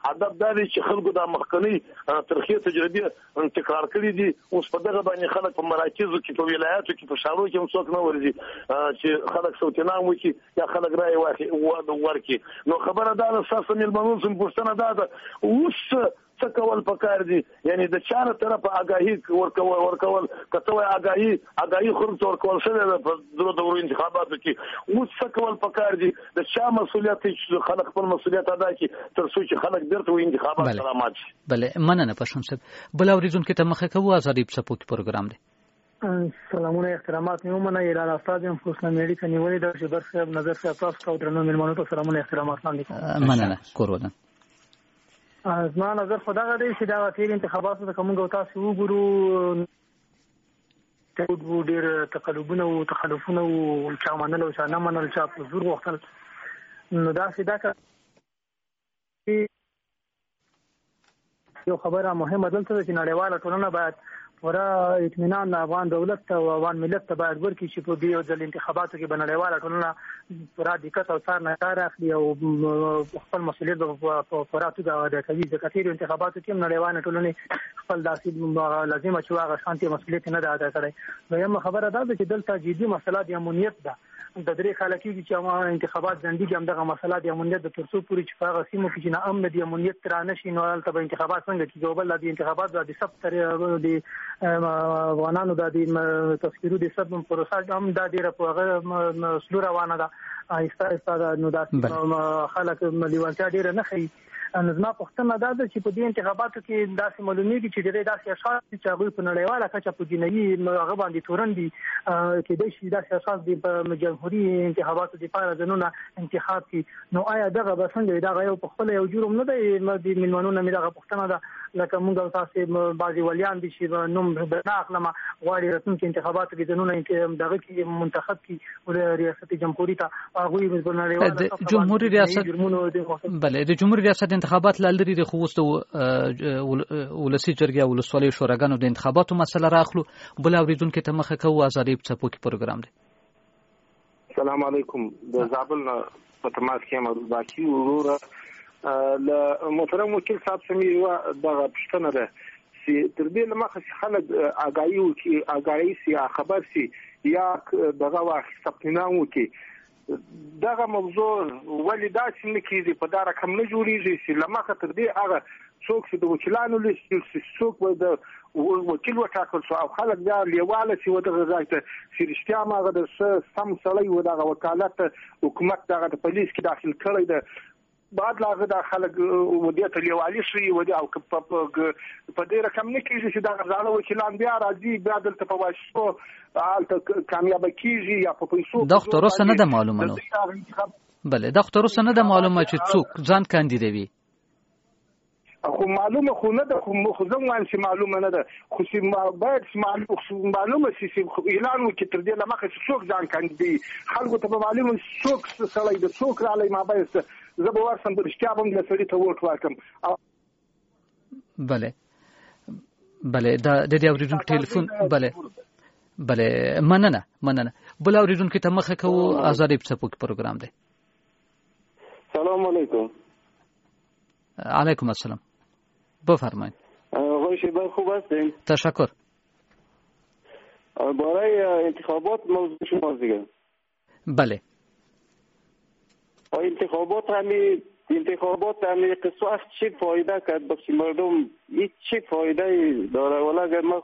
هدف دا دی چې خلکو د مخکنی ترخې تجربه تکرار کړي دي. اوس په دغه باندې خلک په مراکزو کې په ولایاتو کې په ښارونو کې هم څوک نه ورځي چې خلک صوتنام وکړي یا خلک رایې ورکړي. نو خبره دا ده ستاسو مېلمنو زموږ پوښتنه دا ده اوس څه کول پکار دي، یعنی د چا له طرفه آګاهي ورکول ورکول کته وای آګاهي آګاهي خورته ورکول شوی ده په درو دورو انتخاباتو کې. اوس څه کول پکار دي، د چا مسؤلیت چې خلک خپل مسؤلیت ادا کړي تر څو چې خلک بیرته و انتخابات سره مات شي. بله مننه پښتون صاحب. بل اوریدونکو ته مخه کوو ازادي په سپوک پروګرام دی. سلامونه احترامات نیو منه اعلان استاد ام حسین میری کني ولې د شبر صاحب نظر صاحب تاسو کو درنو ملمنو ته سلامونه احترامات وړاندې کوم. مننه کور ودان. زما نظر خدا غواړي چې دا تیر انتخاباتو ته کومه تاسو وګورو ته وو ډیر تقلبونه او تخلفونه او چا منل او چا نه منل چا په زور وختل. نو دا سیدا کا یو خبره مهمه دلته چې نړیواله ټولنه باید ورا اطمینان افغان دولت او افغان ملت ته باید ورکړي چې په دې ځل انتخاباتو کې بنړیواله ټولنه پورا دقت او څار نه کار اخلي او خپل مسؤلیت په پورا توګه ادا کوي. ځکه چې انتخاباتو کې نړیواله ټولنه خپل داسې لازمه چې هغه شانتي مسؤلیت نه ادا کړي. نو یم خبره ده چې دلته جدي مسله د امنیت ده. د درې خلک چې ما انتخابات ځندې هم دغه مسله د امنیت د ترڅو پوری چې هغه سیمو کې چې نه امن دي امنیت تر نه شي نو البته به انتخابات څنګه کیږي. بل د انتخابات د سب تر د افغانانو د تذکیرو د سب پروسه هم د ډیره په هغه سلو روانه ده. آیسته آیسته نو د خلک لیوالتیا ډیره نه خي. نظم پښتنه دا ده چې په دې انتخاباتو کې داسې معلومیږي چې ډېر داسې اشخاص چې هغه په نړیواله کچه په جنایي هغه باندې تورن دي کې د شي داسې اشخاص د جمهوریت انتخاباتو لپاره ځنونه انتخاب کی. نو آیا دغه به څنګه دا یو په خپل یو جرم نه دی د ملمنونو مې دغه پښتنه ده لکه موږ تاسو بعضي ولیان دي چې نوم نه اخلم غواړي راتلونکي انتخاباتو کې ځنونه دغه کې منتخب کی او ریاست جمهوریت هغه په نړیواله جمهوریت ریاست بله د جمهوریت ریاست انتخابات لري د خوستو ولسی جرګه ولسوالۍ شوراګانو د انتخاباتو مسله راخلو. بل اوریدونکو ته مخه کوو ازادي په سپوک پروګرام دی. السلام علیکم. د زابل په تماس کې مرز باقی وروره ل محترم وکیل صاحب سمي و دغه پښتنه ده چې تر دې لمخه خلک اگایي او کې اگایي سي خبر سي یا دغه واخ سپیناو کې دغه موضوع ولې داسې نه کیږي په دا رقم نه جوړیږي چې لمخه تر دې هغه څوک چې د وکیلانو لیست څوک د وکیل وټاکل شو او خلک بیا لیواله چې ودغه ځای ته چې رښتیا ماغه د سم سړی و دغه وکالت حکومت دغه د پولیس کې داخل کړی ده بعد لاغه د خلک ودیته لیوالي شي ودی او په په دې رقم نه کیږي چې دا غزاله وکیلان بیا راځي بیا دلته په واشو الته کامیاب کیږي یا په پیسو دکتور اوس نه د معلومه نو بله دکتور اوس نه د معلومه چې څوک ځان کاندیدوي خو معلومه خو نه ده خو زه وایم چې معلومه نه ده خو چې باید معلومه شي چې اعلان وکړي تر دې لمخه چې څوک ځان کاندیدوي خلکو ته به معلومه څوک سړی د څوک رالی مابایسته زه به ورسم د رښتیا به د سړي ته ووټ ورکړم. بله بله دا د دې اورېدونکو ټلیفون بله بله مننه مننه. بل اورېدونکو ته مخه کوو ازادي په سپوک پروګرام دی. سلام علیکم. علیکم السلام. بفرمایید. آقای شیبر خوب هستین؟ تشکر. برای انتخابات موضوع شما دیگه. بله. انتخابات همی انتخابات همی قصه چی فایده کرد بخش مردم هیچ چی فایده داره ولی اگر ما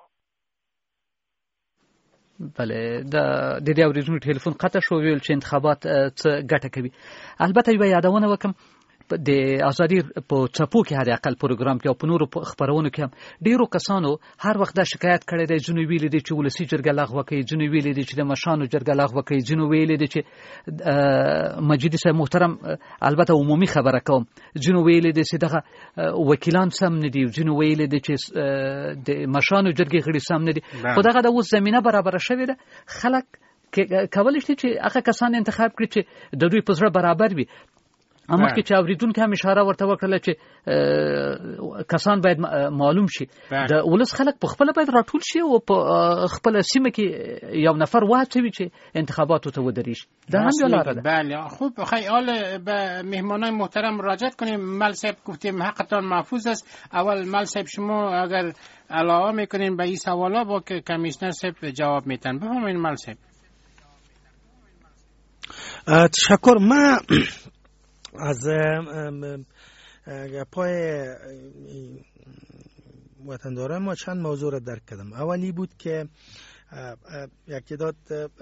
بله د دې اورېدونکو ټلیفون قطع شو ویل چې انتخابات څه ګټه کوي. البته یو یادونه وکم د ازادي په چپو کې هر اقل پروګرام کې او په نورو خبرونو کې هم ډیرو کسانو هر وخت دا شکایت کړی دی جنو ویل دي چې ولسی جرګه لغوه کوي جنو ویل دي چې د مشانو جرګه لغوه کوي جنو ویل دي چې مجید صاحب محترم البته عمومي خبره کوم جنو ویل دي چې دغه وکیلان سم نه دي جنو ویل دي چې د مشانو جرګې غړي سم نه دي خو دغه د اوس زمينه برابر شوې ده خلک کولای شي چې هغه کسان انتخاب کړي چې د دوی په سره برابر وي. امکه چې اوریدونکو هم اشاره ورته وکړه چې کسان باید معلوم شي د ولس خلک په خپل باید راټول شي او په خپل سیمه کې یو نفر واچوي چې انتخاباتو ته ودرېږي. دا هم یو لاره ده. بله خوب خیال به مهمانان محترم مراجعه کنیم. مل صاحب گفتیم حقتان محفوظ است. اول مل صاحب شما اگر علاوه میکنین به این سوالا با که کمیشنر صاحب جواب میتن بفرمایید مل صاحب. تشکر. من از پای وطنداران ما چند موضوع را درک کردم. اولی بود که یک تعداد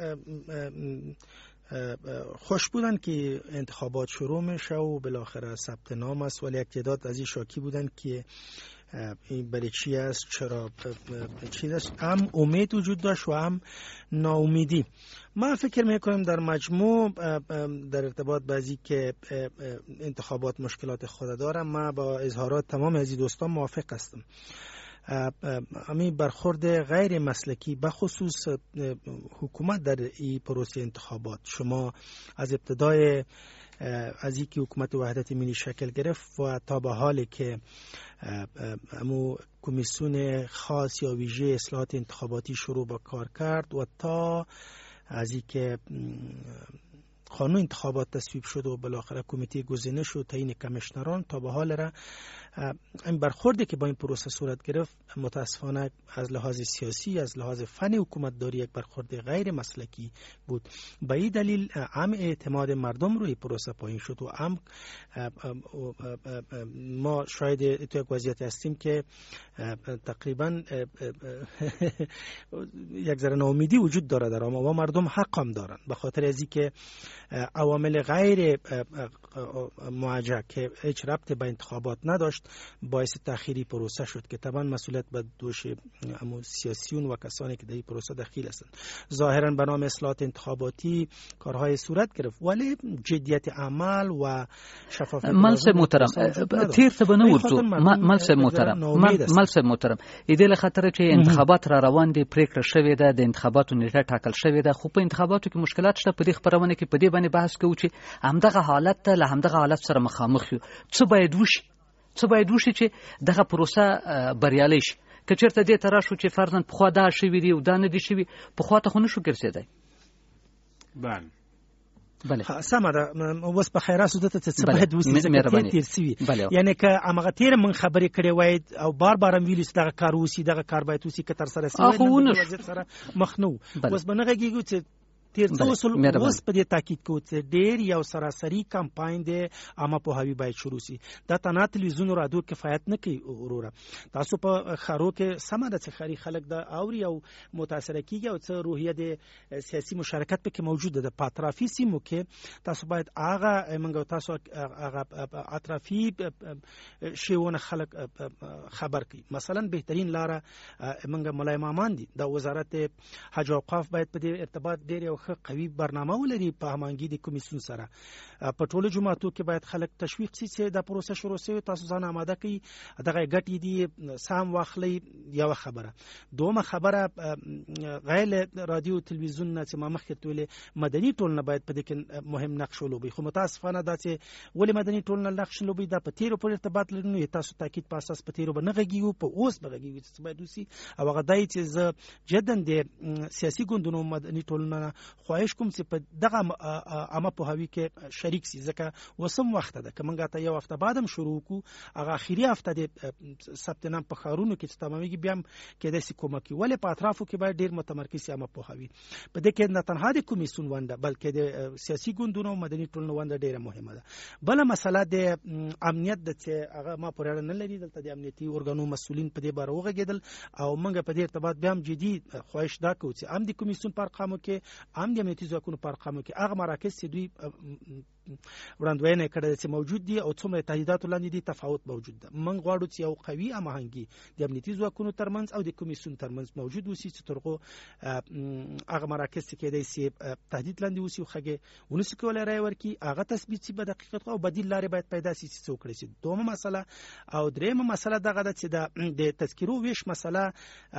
خوش بودن که انتخابات شروع میشه و بالاخره ثبت نام است، ولی یک تعداد از این شاکی بودن که این برای چی است، چرا چی است. هم امید وجود داشت و هم ناامیدی. من فکر میکنم در مجموع در ارتباط با ازی که انتخابات مشکلات خود داره، من با اظهارات تمام از دوستان موافق هستم. همین برخورد غیر مسلکی به خصوص حکومت در این پروسه انتخابات، شما از ابتدای از اینکه حکومت وحدت ملی شکل گرفت و تا به حالی که امو کمیسیون خاص یا ویژه اصلاحات انتخاباتی شروع به کار کرد و تا از اینکه قانون انتخابات تصویب شد و بالاخره کمیته گزینش و تعیین کمیشنران، تا به حال را این برخوردی که با این پروسه صورت گرفت متاسفانه از لحاظ سیاسی، از لحاظ فن حکومت داری یک برخورد غیر مسلکی بود. به این دلیل هم اعتماد مردم روی پروسه پایین شد و هم ما شاید تو یک وضعیت هستیم که تقریبا یک ذره ناامیدی وجود داره در ما و مردم حق هم دارن به خاطر از اینکه عوامل غیر موجه که هیچ ربط به انتخابات نداشت باعث تأخیری پروسه شد که طبعا مسئولیت به دوش سیاسیون و کسانی که در این پروسه دخیل هستند. ظاهرا به نام اصلاحات انتخاباتی کارهای صورت گرفت، ولی جدیت عمل و شفافیت ملس محترم تیر ته بنه ورزو ملس محترم ملس محترم ایدل خاطر چې انتخابات را روان دي، پریکړه شوې ده، د انتخاباتو نیټه ټاکل شوې ده، خو په انتخاباتو کې مشکلات شته. په دې خبرونه کې په دې باندې بحث کوو چې همدغه حالت ته له همدغه حالت سره مخامخ یو. څه باید وشي څه باید وشي چې دغه پروسه بریالۍ شي. که چېرته دې ته راشو چې فرضاً پخوا دا شوي دي او دا نه دي شوي، پخوا ته خو نه شو ګرځېدی. بله بله سمه ده. اوس په خیره سوده ته څه باید وسي چې تیر سوي، یعنی که هغه تیر من خبرې کړې وای او بار بار هم ویل چې دغه کار وسی دغه کار باید وسی که تر سره سوي نه وضعیت سره مخ نو. اوس به نه غږیږو چې تیر څو اصول اوس په دې تاکید کوو چې ډېر یو سراسري کمپاین دی عامه پوهاوی باید شروع سي. دا تنها تلویزیون او رادیو کفایت نه کوي. وروره تاسو په خارو کې سمه ده چې خاري خلک د اوري او متاثر کیږي او څه روحیه د سیاسي مشارکت پکې موجوده ده. په اطرافي سیمو کې تاسو باید هغه منګو تاسو هغه اطرافي شیونه خلک خبر کړي. مثلا بهترین لاره منګه مولای امامان دي، د وزارت حج او اوقاف باید په دې ارتباط ډېر یو قوي برنامه ولري په همانګي د کمیسیون سره. په ټولو جماعتو کې باید خلک تشویق شي چې دا پروسه شروع شي. تاسو ځان آماده کړئ، دغه ګټې دي سام واخلي. یو خبره. دومره خبره غیر رادیو تلویزیون نه چې ما مخکې تولې مدني ټولنه باید په دې کې مهم نقش ولوبي. خو متاسفانه دا چې ولې مدني ټولنه نقش لوبي دا په تیرو پر ارتباط لري. نو تاسو تاکید په اساس په تیرو باندې غږیږو، په اوس بغږیږو چې باید وسی او هغه دای چې ز جدن د سیاسي ګوندونو مدني ټولنه خواهش کوم چې په دغه عامه پوهاوی کې شریک سي. ځکه وسم وخت ده که موږ ته یو هفته بعدم شروع کو، هغه اخیری هفته د ثبت نام په خارونو کې چې تمامېږي بیا هم کېدای سي کومک وي. ولې په اطرافو کې باید ډېر متمرکز سي عامه پوهاوی. په دې کې نه تنها د کمیسیون ونده بلکې د سیاسي ګوندونو مدني ټولنو ونده ډېره مهمه ده. بله مسله د امنیت د چې هغه ما پورې اړه نه لري. دلته د امنیتي ارګانو مسؤلین په دې باره وغږېدل او موږ په دې ارتباط بیا هم جدي خواهش دا کوو چې هم د کمیسیون په ارقامو کې هم د امنیتي ځواکونو په ارقامو کې هغه مراکز چې دوی وړاندوینه کړې چې موجود دي او څومره تهدیدات لاندې دي تفاوت موجود ده. موږ غواړو چې یو قوي هماهنګي د امنیتي ځواکونو ترمنځ او د کمیسیون ترمنځ موجود وسی چې ترغو هغه مراکز چې کېدای سي تهدید لاندې وسی او خګه ونس کولای راي ورکی هغه تثبیت سي په دقیقت او بدیل لارې باید پیدا سي چې څوک لري. دومره مسله او درېمه مسله دغه ده چې د تذکرو ویش مسله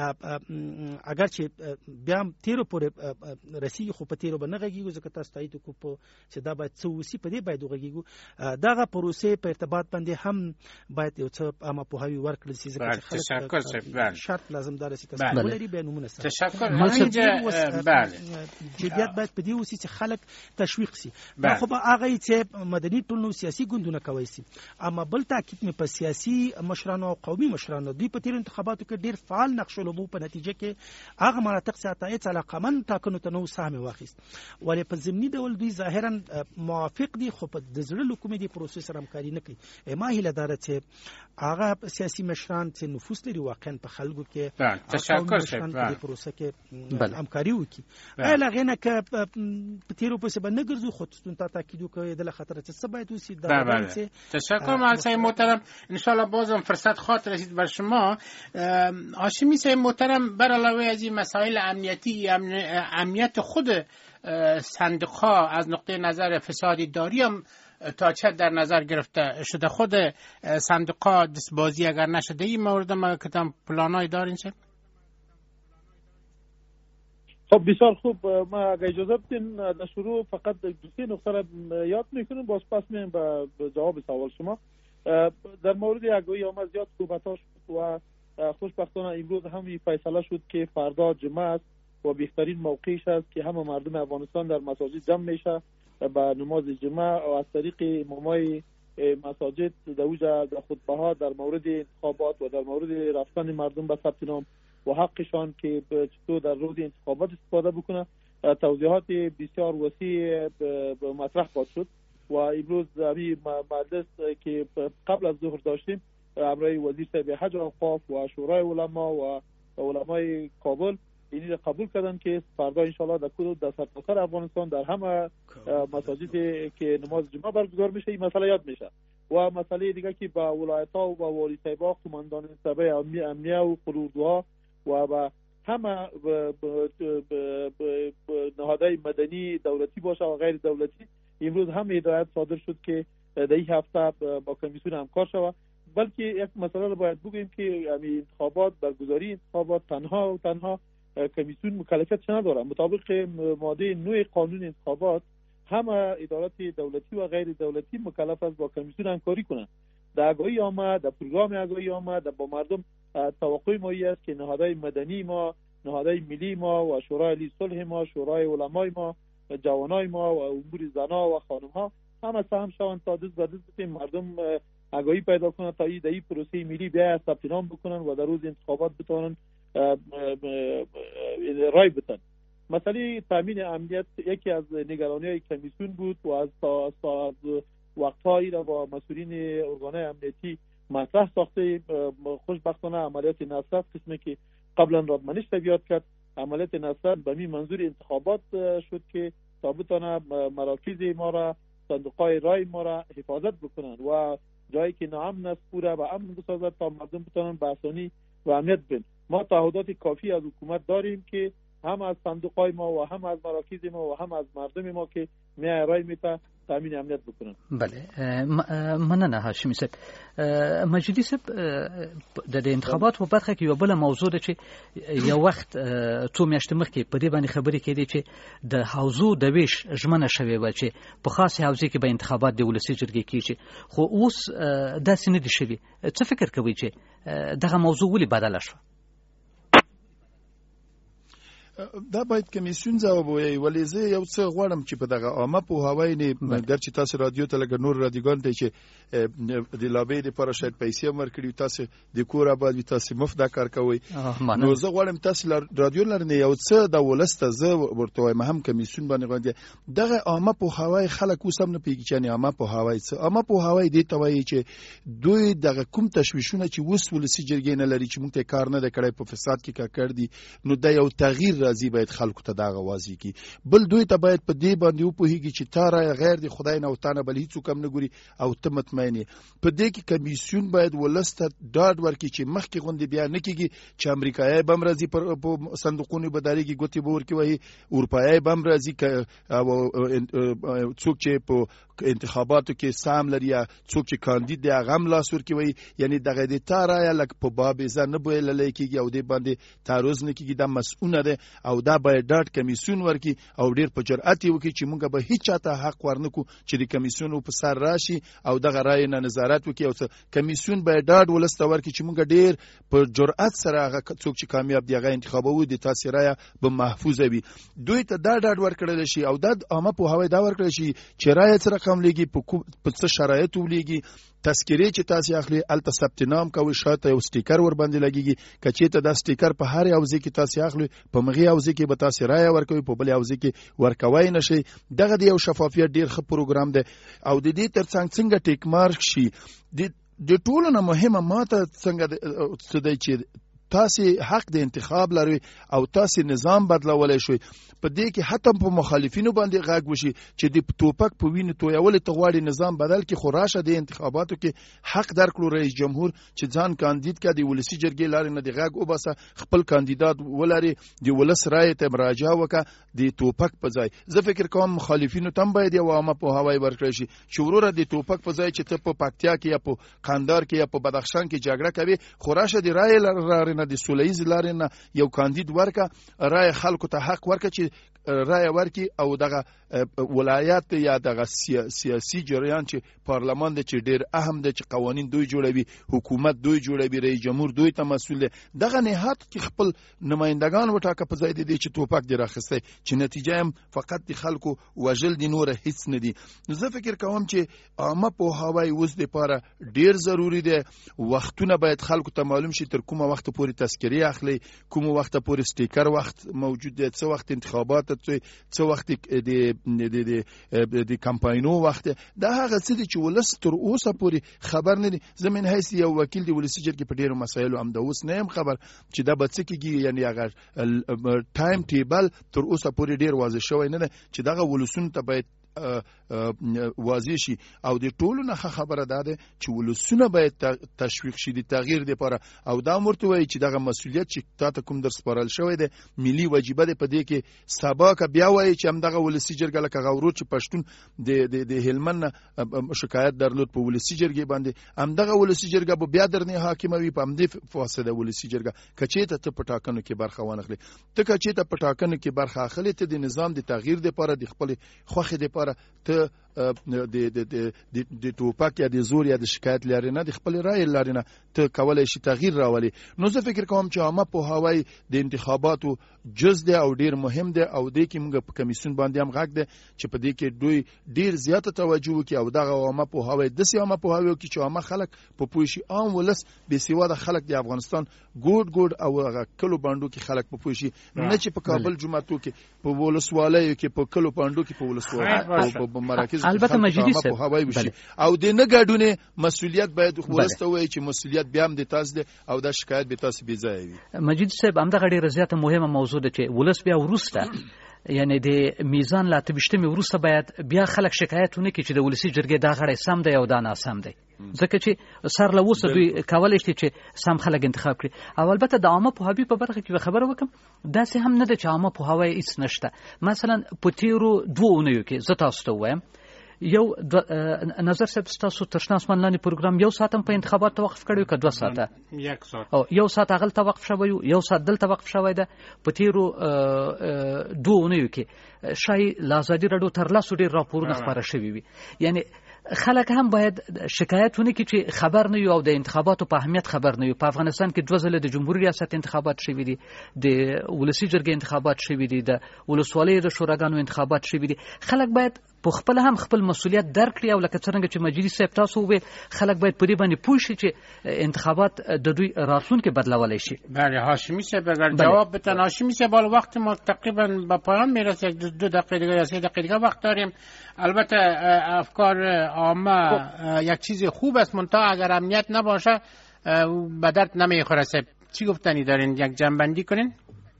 اگر چې بیا تیرو پورې رسیږي خو په تیرو باندې غږیږي ځکه تاسو تایید کو په چې دا باید څه وسی کې په دې باید وغږیږو دغه پروسې په ارتباط باندې هم باید یو څه عامه پوهاوی ورکړل شي ځکه چې خلک شرط لازم دار سي تاسو ولري به نمونه سره تشکر بله جديت باید په دې وسی چې خلک تشویق سي دا خو به هغه چې مدني ټولنو سیاسي ګوندونه کوي سي اما بل تاکید مې په سیاسي مشرانو او قومي مشرانو دوی په تیر انتخاباتو کې ډیر فعال نقش لوبو په نتیجه کې هغه مناطق ساتایت علاقمن ټاکنو ته نو سهم واخیست ولې په ضمني ډول دوی ظاهرا موافق دي خو په د زړه لکومې دی پروسې سره همکاري نه کوي ما هیله دار چې هغه سیاسي مشران چې نفوذ لري واقعا په خلکو کې تشکر شپ په پروسه کې همکاري وکړي اله غنه ک په تیرو په سبب نه ګرځو خو ستون تا تاکید وکړي د خطر چې څه باید وسی دا تشکر معالسه محترم ان شاء الله بازم فرصت خاطر رسید بر شما هاشمی صاحب محترم بر علاوه از این مسائل امنیتی امنیت خود صندوق‌ها از نقطه نظر فسادی داری هم تا چه در نظر گرفته شده خود صندوق‌ها دستبازی اگر نشده این مورد ما کدام پلانای دارین چه؟ خب بسیار خوب ما اگه اجازه بدین در شروع فقط دو سه نکته را یاد میکنیم باز پس میایم به جواب سوال شما در مورد آگاهی آمد زیاد صحبت‌ها شد و خوشبختانه امروز هم فیصله شد که فردا جمعه است و بهترین موقعش است که همه مردم افغانستان در مساجد جمع میشه با نماز جمعه و از طریق امامای مساجد در اوجا در خطبه ها در مورد انتخابات و در مورد رفتن مردم به ثبت نام و حقشان که چطور در روز انتخابات استفاده بکنه توضیحات بسیار وسیع مطرح خواهد شد و امروز همین مجلس که قبل از ظهر داشتیم امرای وزیر صاحب حج و اوقاف و شورای علما و علمای کابل اینی را قبول کردن که فردا انشالله در کل در سرتاسر افغانستان در همه مساجد که نماز جمعه برگزار میشه این مسئله یاد میشه و مسئله دیگه که با ولایت ها و والی صاحبا قماندان صاحب امنیه و قلوردوها و با همه نهادهای مدنی دولتی باشه و غیر دولتی امروز هم هدایت صادر شد که در این هفته با کمیسیون همکار شود بلکه یک مسئله رو باید بگوییم که همین انتخابات برگزاری انتخابات تنها و تنها کمیسیون مکلفیت نداره مطابق ماده نه قانون انتخابات همه ادارات دولتی و غیر دولتی مکلف است با کمیسیون همکاری کنند در آگاهی آمد در پروگرام آگاهی آمد با مردم توقع ما است که نهادهای مدنی ما نهادهای ملی ما و شورای علی صلح ما شورای علمای ما جوانای ما و امور زنا و خانم ها همه سهم شوند تا دست به دست مردم آگاهی پیدا کنند تا این در پروسه ملی بیا ثبت نام بکنن و در روز انتخابات بتوانند رای بدن. مسئله تامین امنیت یکی از نگرانی‌های کمیسیون بود و از تا وقت‌هایی را با مسئولین ارگان‌های امنیتی مطرح ساخته. خوشبختانه عملیات نصرت قسمی که قبلا رادمنش تبیات کرد عملیات نصرت به این منظور انتخابات شد که تا بتونه مراکز ما را صندوق‌های رای ما را حفاظت بکنند و جایی که ناامن است پورا و امن بسازد تا مردم بتونن به آسانی و امنیت بین. ما تعهدات کافی از حکومت داریم که هم از صندوق‌های ما و هم از مراکز ما و هم از مردم ما که میای رای میته تامین امنیت بکنن. بله مننه هاشمی صاحب. مجیدی صاحب د انتخابات په برخه کې یو بل موضوع ده چې یو وخت څو میاشتې مخکې په دې باندې خبرې کېدې چې د حوزو د ویش ژمنه شوې و چې په خاصه حوزې کې به انتخابات د ولسی جرګې کېږي خو اوس داسې نه دي شوي. څه فکر کوي چې دغه موضوع ولې بدله شوه؟ دا باید کمیسیون ځواب وایي ولې زه یو څه غواړم چې په دغه عامه پوهاوی نه ګرچې تاسو رادیو ته لګ نور رادیوګان ته چې د لابې لپاره شاید پیسې ورکړي تاسو د کور آباد تاسو مفت دا کار کوي نو زه غواړم تاسو رادیو لرنه یو څه د ولسته زه ورته وایم هم کمیسیون باندې غواړم دغه عامه پوهاوی خلک اوس هم نه پیږي چې نه عامه پوهاوی څه عامه پوهاوی دې ته وایي چې دوی دغه کوم تشویشونه چې وس ولسی جرګې نه لري چې موږ ته کار نه کړی په فساد کې کار دی نو دا یو تغییر راځي باید خلکو ته دا غوازي کی بل دوی ته باید په دې باندې و پوهیږي چې تاره غیر د خدای نه او تانه بل هیڅ کم نه ګوري او ته مطمئنه په دې کې کمیسیون باید ولسته ډاډ ورکړي چې مخکې غونډې بیا نه کیږي چې امریکایي بم راځي پر صندوقونو بداريږي ګوتې بور کې وایي اروپایي بم راځي او څوک چې په انتخاباتو کې سام لري څوک چې کاندید دی غم لاسور کې وایي یعنی دغه د تاره لک په باب ځنه بوله لیکيږي او دې باندې تعرض نه کیږي د مسؤونه ده او دا باید ډاټ کمیسیون ورکي او ډیر په جرأت وکړي چې موږ به هیڅ چاته حق ورنکو چې د کمیسیون په سر راشي او دغه رای نه نظارت وکړي او کمیسیون باید ډاټ ولسته ورکي چې موږ ډیر په جرأت سره هغه څوک چې کامیاب دی هغه انتخابوي د تاسو رای به محفوظ وي. دوی ته دا ډاډ ورکړل شي او دا عامه په هوای دا ورکړل شي چې رای سره کوم لګي په څه شرایطو لګي. تذکرې چې تاسو اخلي الته ثبت نام کوي شاته یو سټیکر ور باندې لګيږي کچې ته دا سټیکر په هر یو ځای کې تاسو اخلي په مغي یو ځای کې به تاسو رای ورکوي په بل یو ځای کې ورکوي نشي. دغه د یو شفافیت ډیر ښه پروګرام دی او د دې ترڅنګ څنګه ټیک مارک شي د د ټولو نه مهمه ماته څنګه څه دی چې تاسو حق د انتخاب لري او تاسو نظام بدلولای شوي. په دې کې حتی په مخالفینو باندې غاګ وشي چې د توپک په وینې تویول ته غواړي نظام بدل کې خوراشه د انتخاباتو کې حق درکړو رئیس جمهور چې ځان کاندید کړي ولسی جرګې لاري نه د غاګ او بس خپل کاندیدات ولري د ولس رائے ته مراجعه وکړه د توپک په ځای. زه فکر کوم مخالفینو تم باید یو عامه په هوای ورکړي شي چې وروره د توپک په ځای چې ته په پکتیا کې یا په قندهار کې یا په بدخشان کې جګړه کوي خوراشه د رائے لاري نه د سولهیز لاري نه یو کاندید ورکا رائے خلکو ته حق ورکا چې رائے ورکی او دغه ولایت یا دغه سیاسي جریان چې پارلمان د چې ډیر اهم دی چې قوانین دوی جوړوي حکومت دوی جوړوي رئیس جمهور دوی ته مسؤل دی دغه نهاد کې خپل نمائندگان وټاکه په ځای دی چې توپک دی راخسته چې نتیجه هم فقط د خلکو وجل دی نور هیڅ نه دی. زه فکر کوم چې عامه په هوای اوس د پاره ډیر ضروری دی. وختونه باید خلکو ته معلوم شي تر کومه وخت پورې تذکری اخلي کومه وخت پورې سټیکر وخت موجود دی څه وخت انتخابات څه وخت د د د د کمپاینو وخت دا هغه څه چې ولس تر اوسه پورې خبر نه دي. زمين هیڅ یو وکیل دی ولسی جرګې په ډیرو مسایلو هم د اوس نه هم خبر چې دا به څه کیږي یعنی هغه ټایم ټیبل تر اوسه پورې ډیر واضح شوی نه ده چې دغه ولسون ته باید واضح شي او د ټولو نه خبره ده چې ولسونه باید تشویق شي د تغییر لپاره او دا مرته وایي چې دغه مسولیت چې تاسو کوم در سپارل شوی دی ملي واجبه ده په دې کې سبا کا بیا وایي چې هم دغه ولسی جرګه لکه غورو چې پښتون د د هلمند شکایت درلود په ولسی جرګه باندې هم دغه ولسی جرګه به بیا درنه حاکموي په همدې فاصله ولسی جرګه کچې ته پټاکنو کې برخه وانخلي ته کچې ته پټاکنو کې برخه اخلي ته د نظام د تغییر لپاره د خپل خوخه لپاره ته د د د د توپک یا د زور یا د شکایت لري نه د خپل رائے لري نه ته کولای شي تغییر راولي. نو زه فکر کوم چې عامه په هوای د انتخاباتو جز دی او ډیر مهم دی او د کې موږ په کمیسیون باندې هم غږ دی چې په دې کې دوی ډیر زیاته توجه وکړي او دغه عامه په هوای د سیمه په هوای کې چې عامه خلک په پوښي عام ولس به سیواده خلک د افغانستان ګوډ ګوډ او هغه کلو باندې کې خلک په پوښي نه چې په کابل جمعتو کې په ولسوالۍ کې په کلو باندې کې په ولسوالۍ په مراکز البته مجیدی صاحب او د نه ګډونه مسؤلیت باید ولسته وایي چې مسؤلیت بیا هم د تاسو دی او دا شکایت به تاسو بي ځای وي. مجید صاحب هم دا ډیره زیاته مهمه موضوع ده چې ولس بیا ورسته یعنی د میزان لا تبشتمي ورسته باید بیا خلک شکایتونه کوي چې د ولسی جرګې دا غړي سم دی او دا ناسم دی ځکه چې سر له وسه دوی کولای شي چې سم خلک انتخاب کړي. او البته د عامه په هبي په برخه کې خبره وکم دا سه هم نه د عامه په هوای هیڅ نشته. مثلا په تیرو دوه اونیو کې زه تاسو ته وایم یو نظر صاحب تاسو ترشناس منلانی پروګرام یو ساعت په انتخابات توقف کړو که دوه ساعته یک ساعت او یو ساعت هغه توقف شوی یو ساعت دلته توقف شوی ده په تیرو دوه اونیو کې شای لازادي رادیو تر لاسو ډیر راپورونه خبره شوی وي. یعنی خلک هم باید شکایتونه کوي چې خبر نه یو او د انتخاباتو په اهمیت خبر نه یو. په افغانستان کې دوه ځله د جمهوریت ریاست انتخابات شوي دي د ولسی جرګې انتخابات شوي دي د ولسوالۍ د شوراګانو انتخابات شوي دي. خلک باید په خپل هم خپل مسؤلیت درک کړي او لکه څنګه چې مجلس صاحب تاسو وویل خلک باید په دې باندې پوه شي چې انتخابات د دوی راتلونکي بدلولای شي. بله هاشمی صاحب اگر جواب بدن. هاشمی صاحب وقت ما تقریبا به پایان میرسه دو دقیقه دیگه یا سه دقیقه دیگه وقت داریم. البته افکار عامه یک چیز خوب است منتها اگر امنیت نباشه به درد نمیخوره. چی گفتنی دارین یک جنبندی کنین؟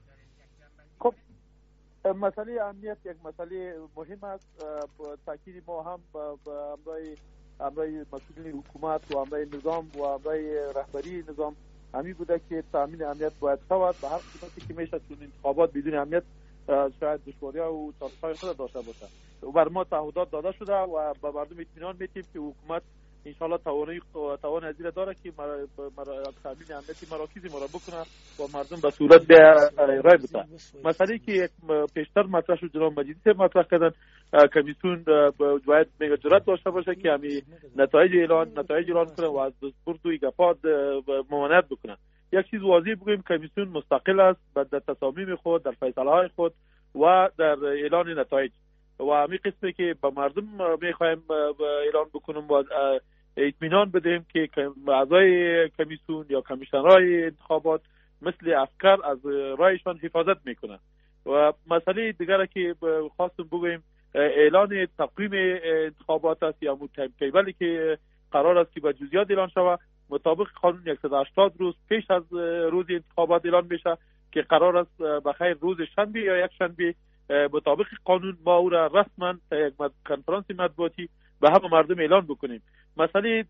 مسئله امنیت یک مسئله مهم است. تاکید ما هم به همراه همراه مسئولین حکومت و همراه نظام و همراه رهبری نظام همین بوده که تامین امنیت باید شود. به هر قیمتی که میشه چون انتخابات بدون امنیت شاید دشواری‌ها و چالش‌های خود داشته باشه. و بر ما تعهدات داده شده و به مردم اطمینان میدیم که حکومت ان شاء الله توانایی توان ازیره داره که تامین امنیتی مراکز ما را بکنه و مردم به صورت به رای بده. مسئله که پیشتر مطرح شد جناب مجیدی صاحب مطرح کردن، کمیسیون باید جرأت داشته باشه که همین نتایج اعلان نتایج اعلان کنه و از دستبرد و ایگافات ممانعت بکنه. یک چیز واضح بگویم، کمیسیون مستقل است در تصامیم خود، در فیصله های خود و در اعلان نتایج و همین قسمی که به مردم میخوایم اعلان بکنیم و اطمینان بدیم که اعضای کمیسیون یا کمیشنرهای انتخابات مثل عسکر از رایشان حفاظت میکنن. و مسئله دیگر که خواستم بگویم اعلان تقویم انتخابات است یا تایم تیبلی که قرار است که به جزئیات اعلان شود مطابق قانون صد و هشتاد روز پیش از روز انتخابات اعلان میشه که قرار است بخیر روز شنبه یا یک شنبه مطابق قانون ما او را رسما یک کنفرانس مطبوعاتی به همه مردم اعلان بکنیم. مسئله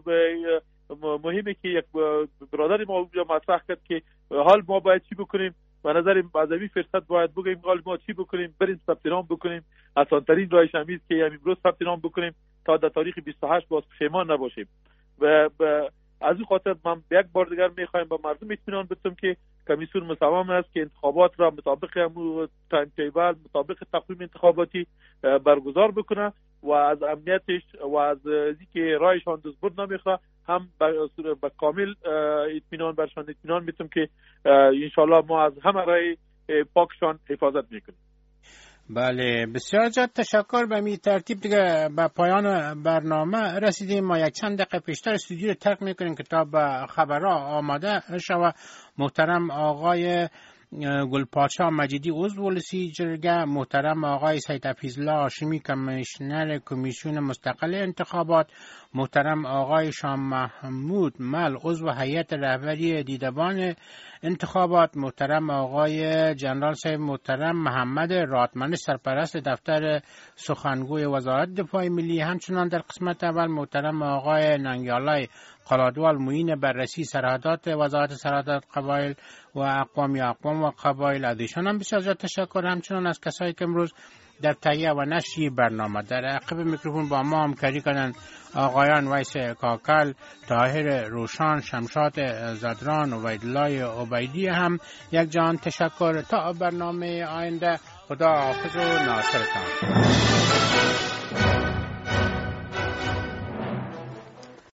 مهمه که یک برادر ما مطرح کرد که حال ما باید چی بکنیم. به نظر بعضی فرصت باید بگیم حال ما چی بکنیم، بریم ثبت نام بکنیم. آسان‌ترین راهش همیست که امروز ثبت نام بکنیم تا در تاریخ بیست و هشت باز پشیمان نباشیم. و از این خاطر من یک بار دیگر میخوایم با مردم اطمینان بدم که کمیسیون مصمم است که انتخابات را مطابق همون تایم تیبل مطابق تقویم انتخاباتی برگزار بکنه و از امنیتش و از اینکه رایشان دزبرد نمیخوره هم به کامل اطمینان برشان اطمینان میتونم که انشالله ما از همه رای پاکشان حفاظت میکنیم. بله بسیار زیاد تشکر. به می ترتیب دیگه به پایان برنامه رسیدیم. ما یک چند دقیقه پیشتر استودیو رو ترک میکنیم که تا به خبرها آماده شود. محترم آقای گلپاچا مجیدی عضو ولسی جرگه، محترم آقای سید حفیظالله هاشمی کمیشنر کمیسیون مستقل انتخابات، محترم آقای شاه محمود مل عضو هیئت رهبری دیدبان انتخابات، محترم آقای جنرال صاحب محترم محمد راتمنش سرپرست دفتر سخنگوی وزارت دفاع ملی، همچنان در قسمت اول محترم آقای ننگیالای قلادوال معین بررسی سرحدات وزارت سرحدات قبایل و اقوام یا اقوام و قبایل. از ایشان هم بسیار زیاد تشکر. همچنان از کسایی که امروز در تهیه و نشر برنامه در عقب میکروفون با ما همکاری کردند آقایان ویس کاکل، طاهر روشان، شمشاد زدران و ویدلای عبیدی هم یک جان تشکر. تا برنامه آینده خدا حافظ و ناصرتان.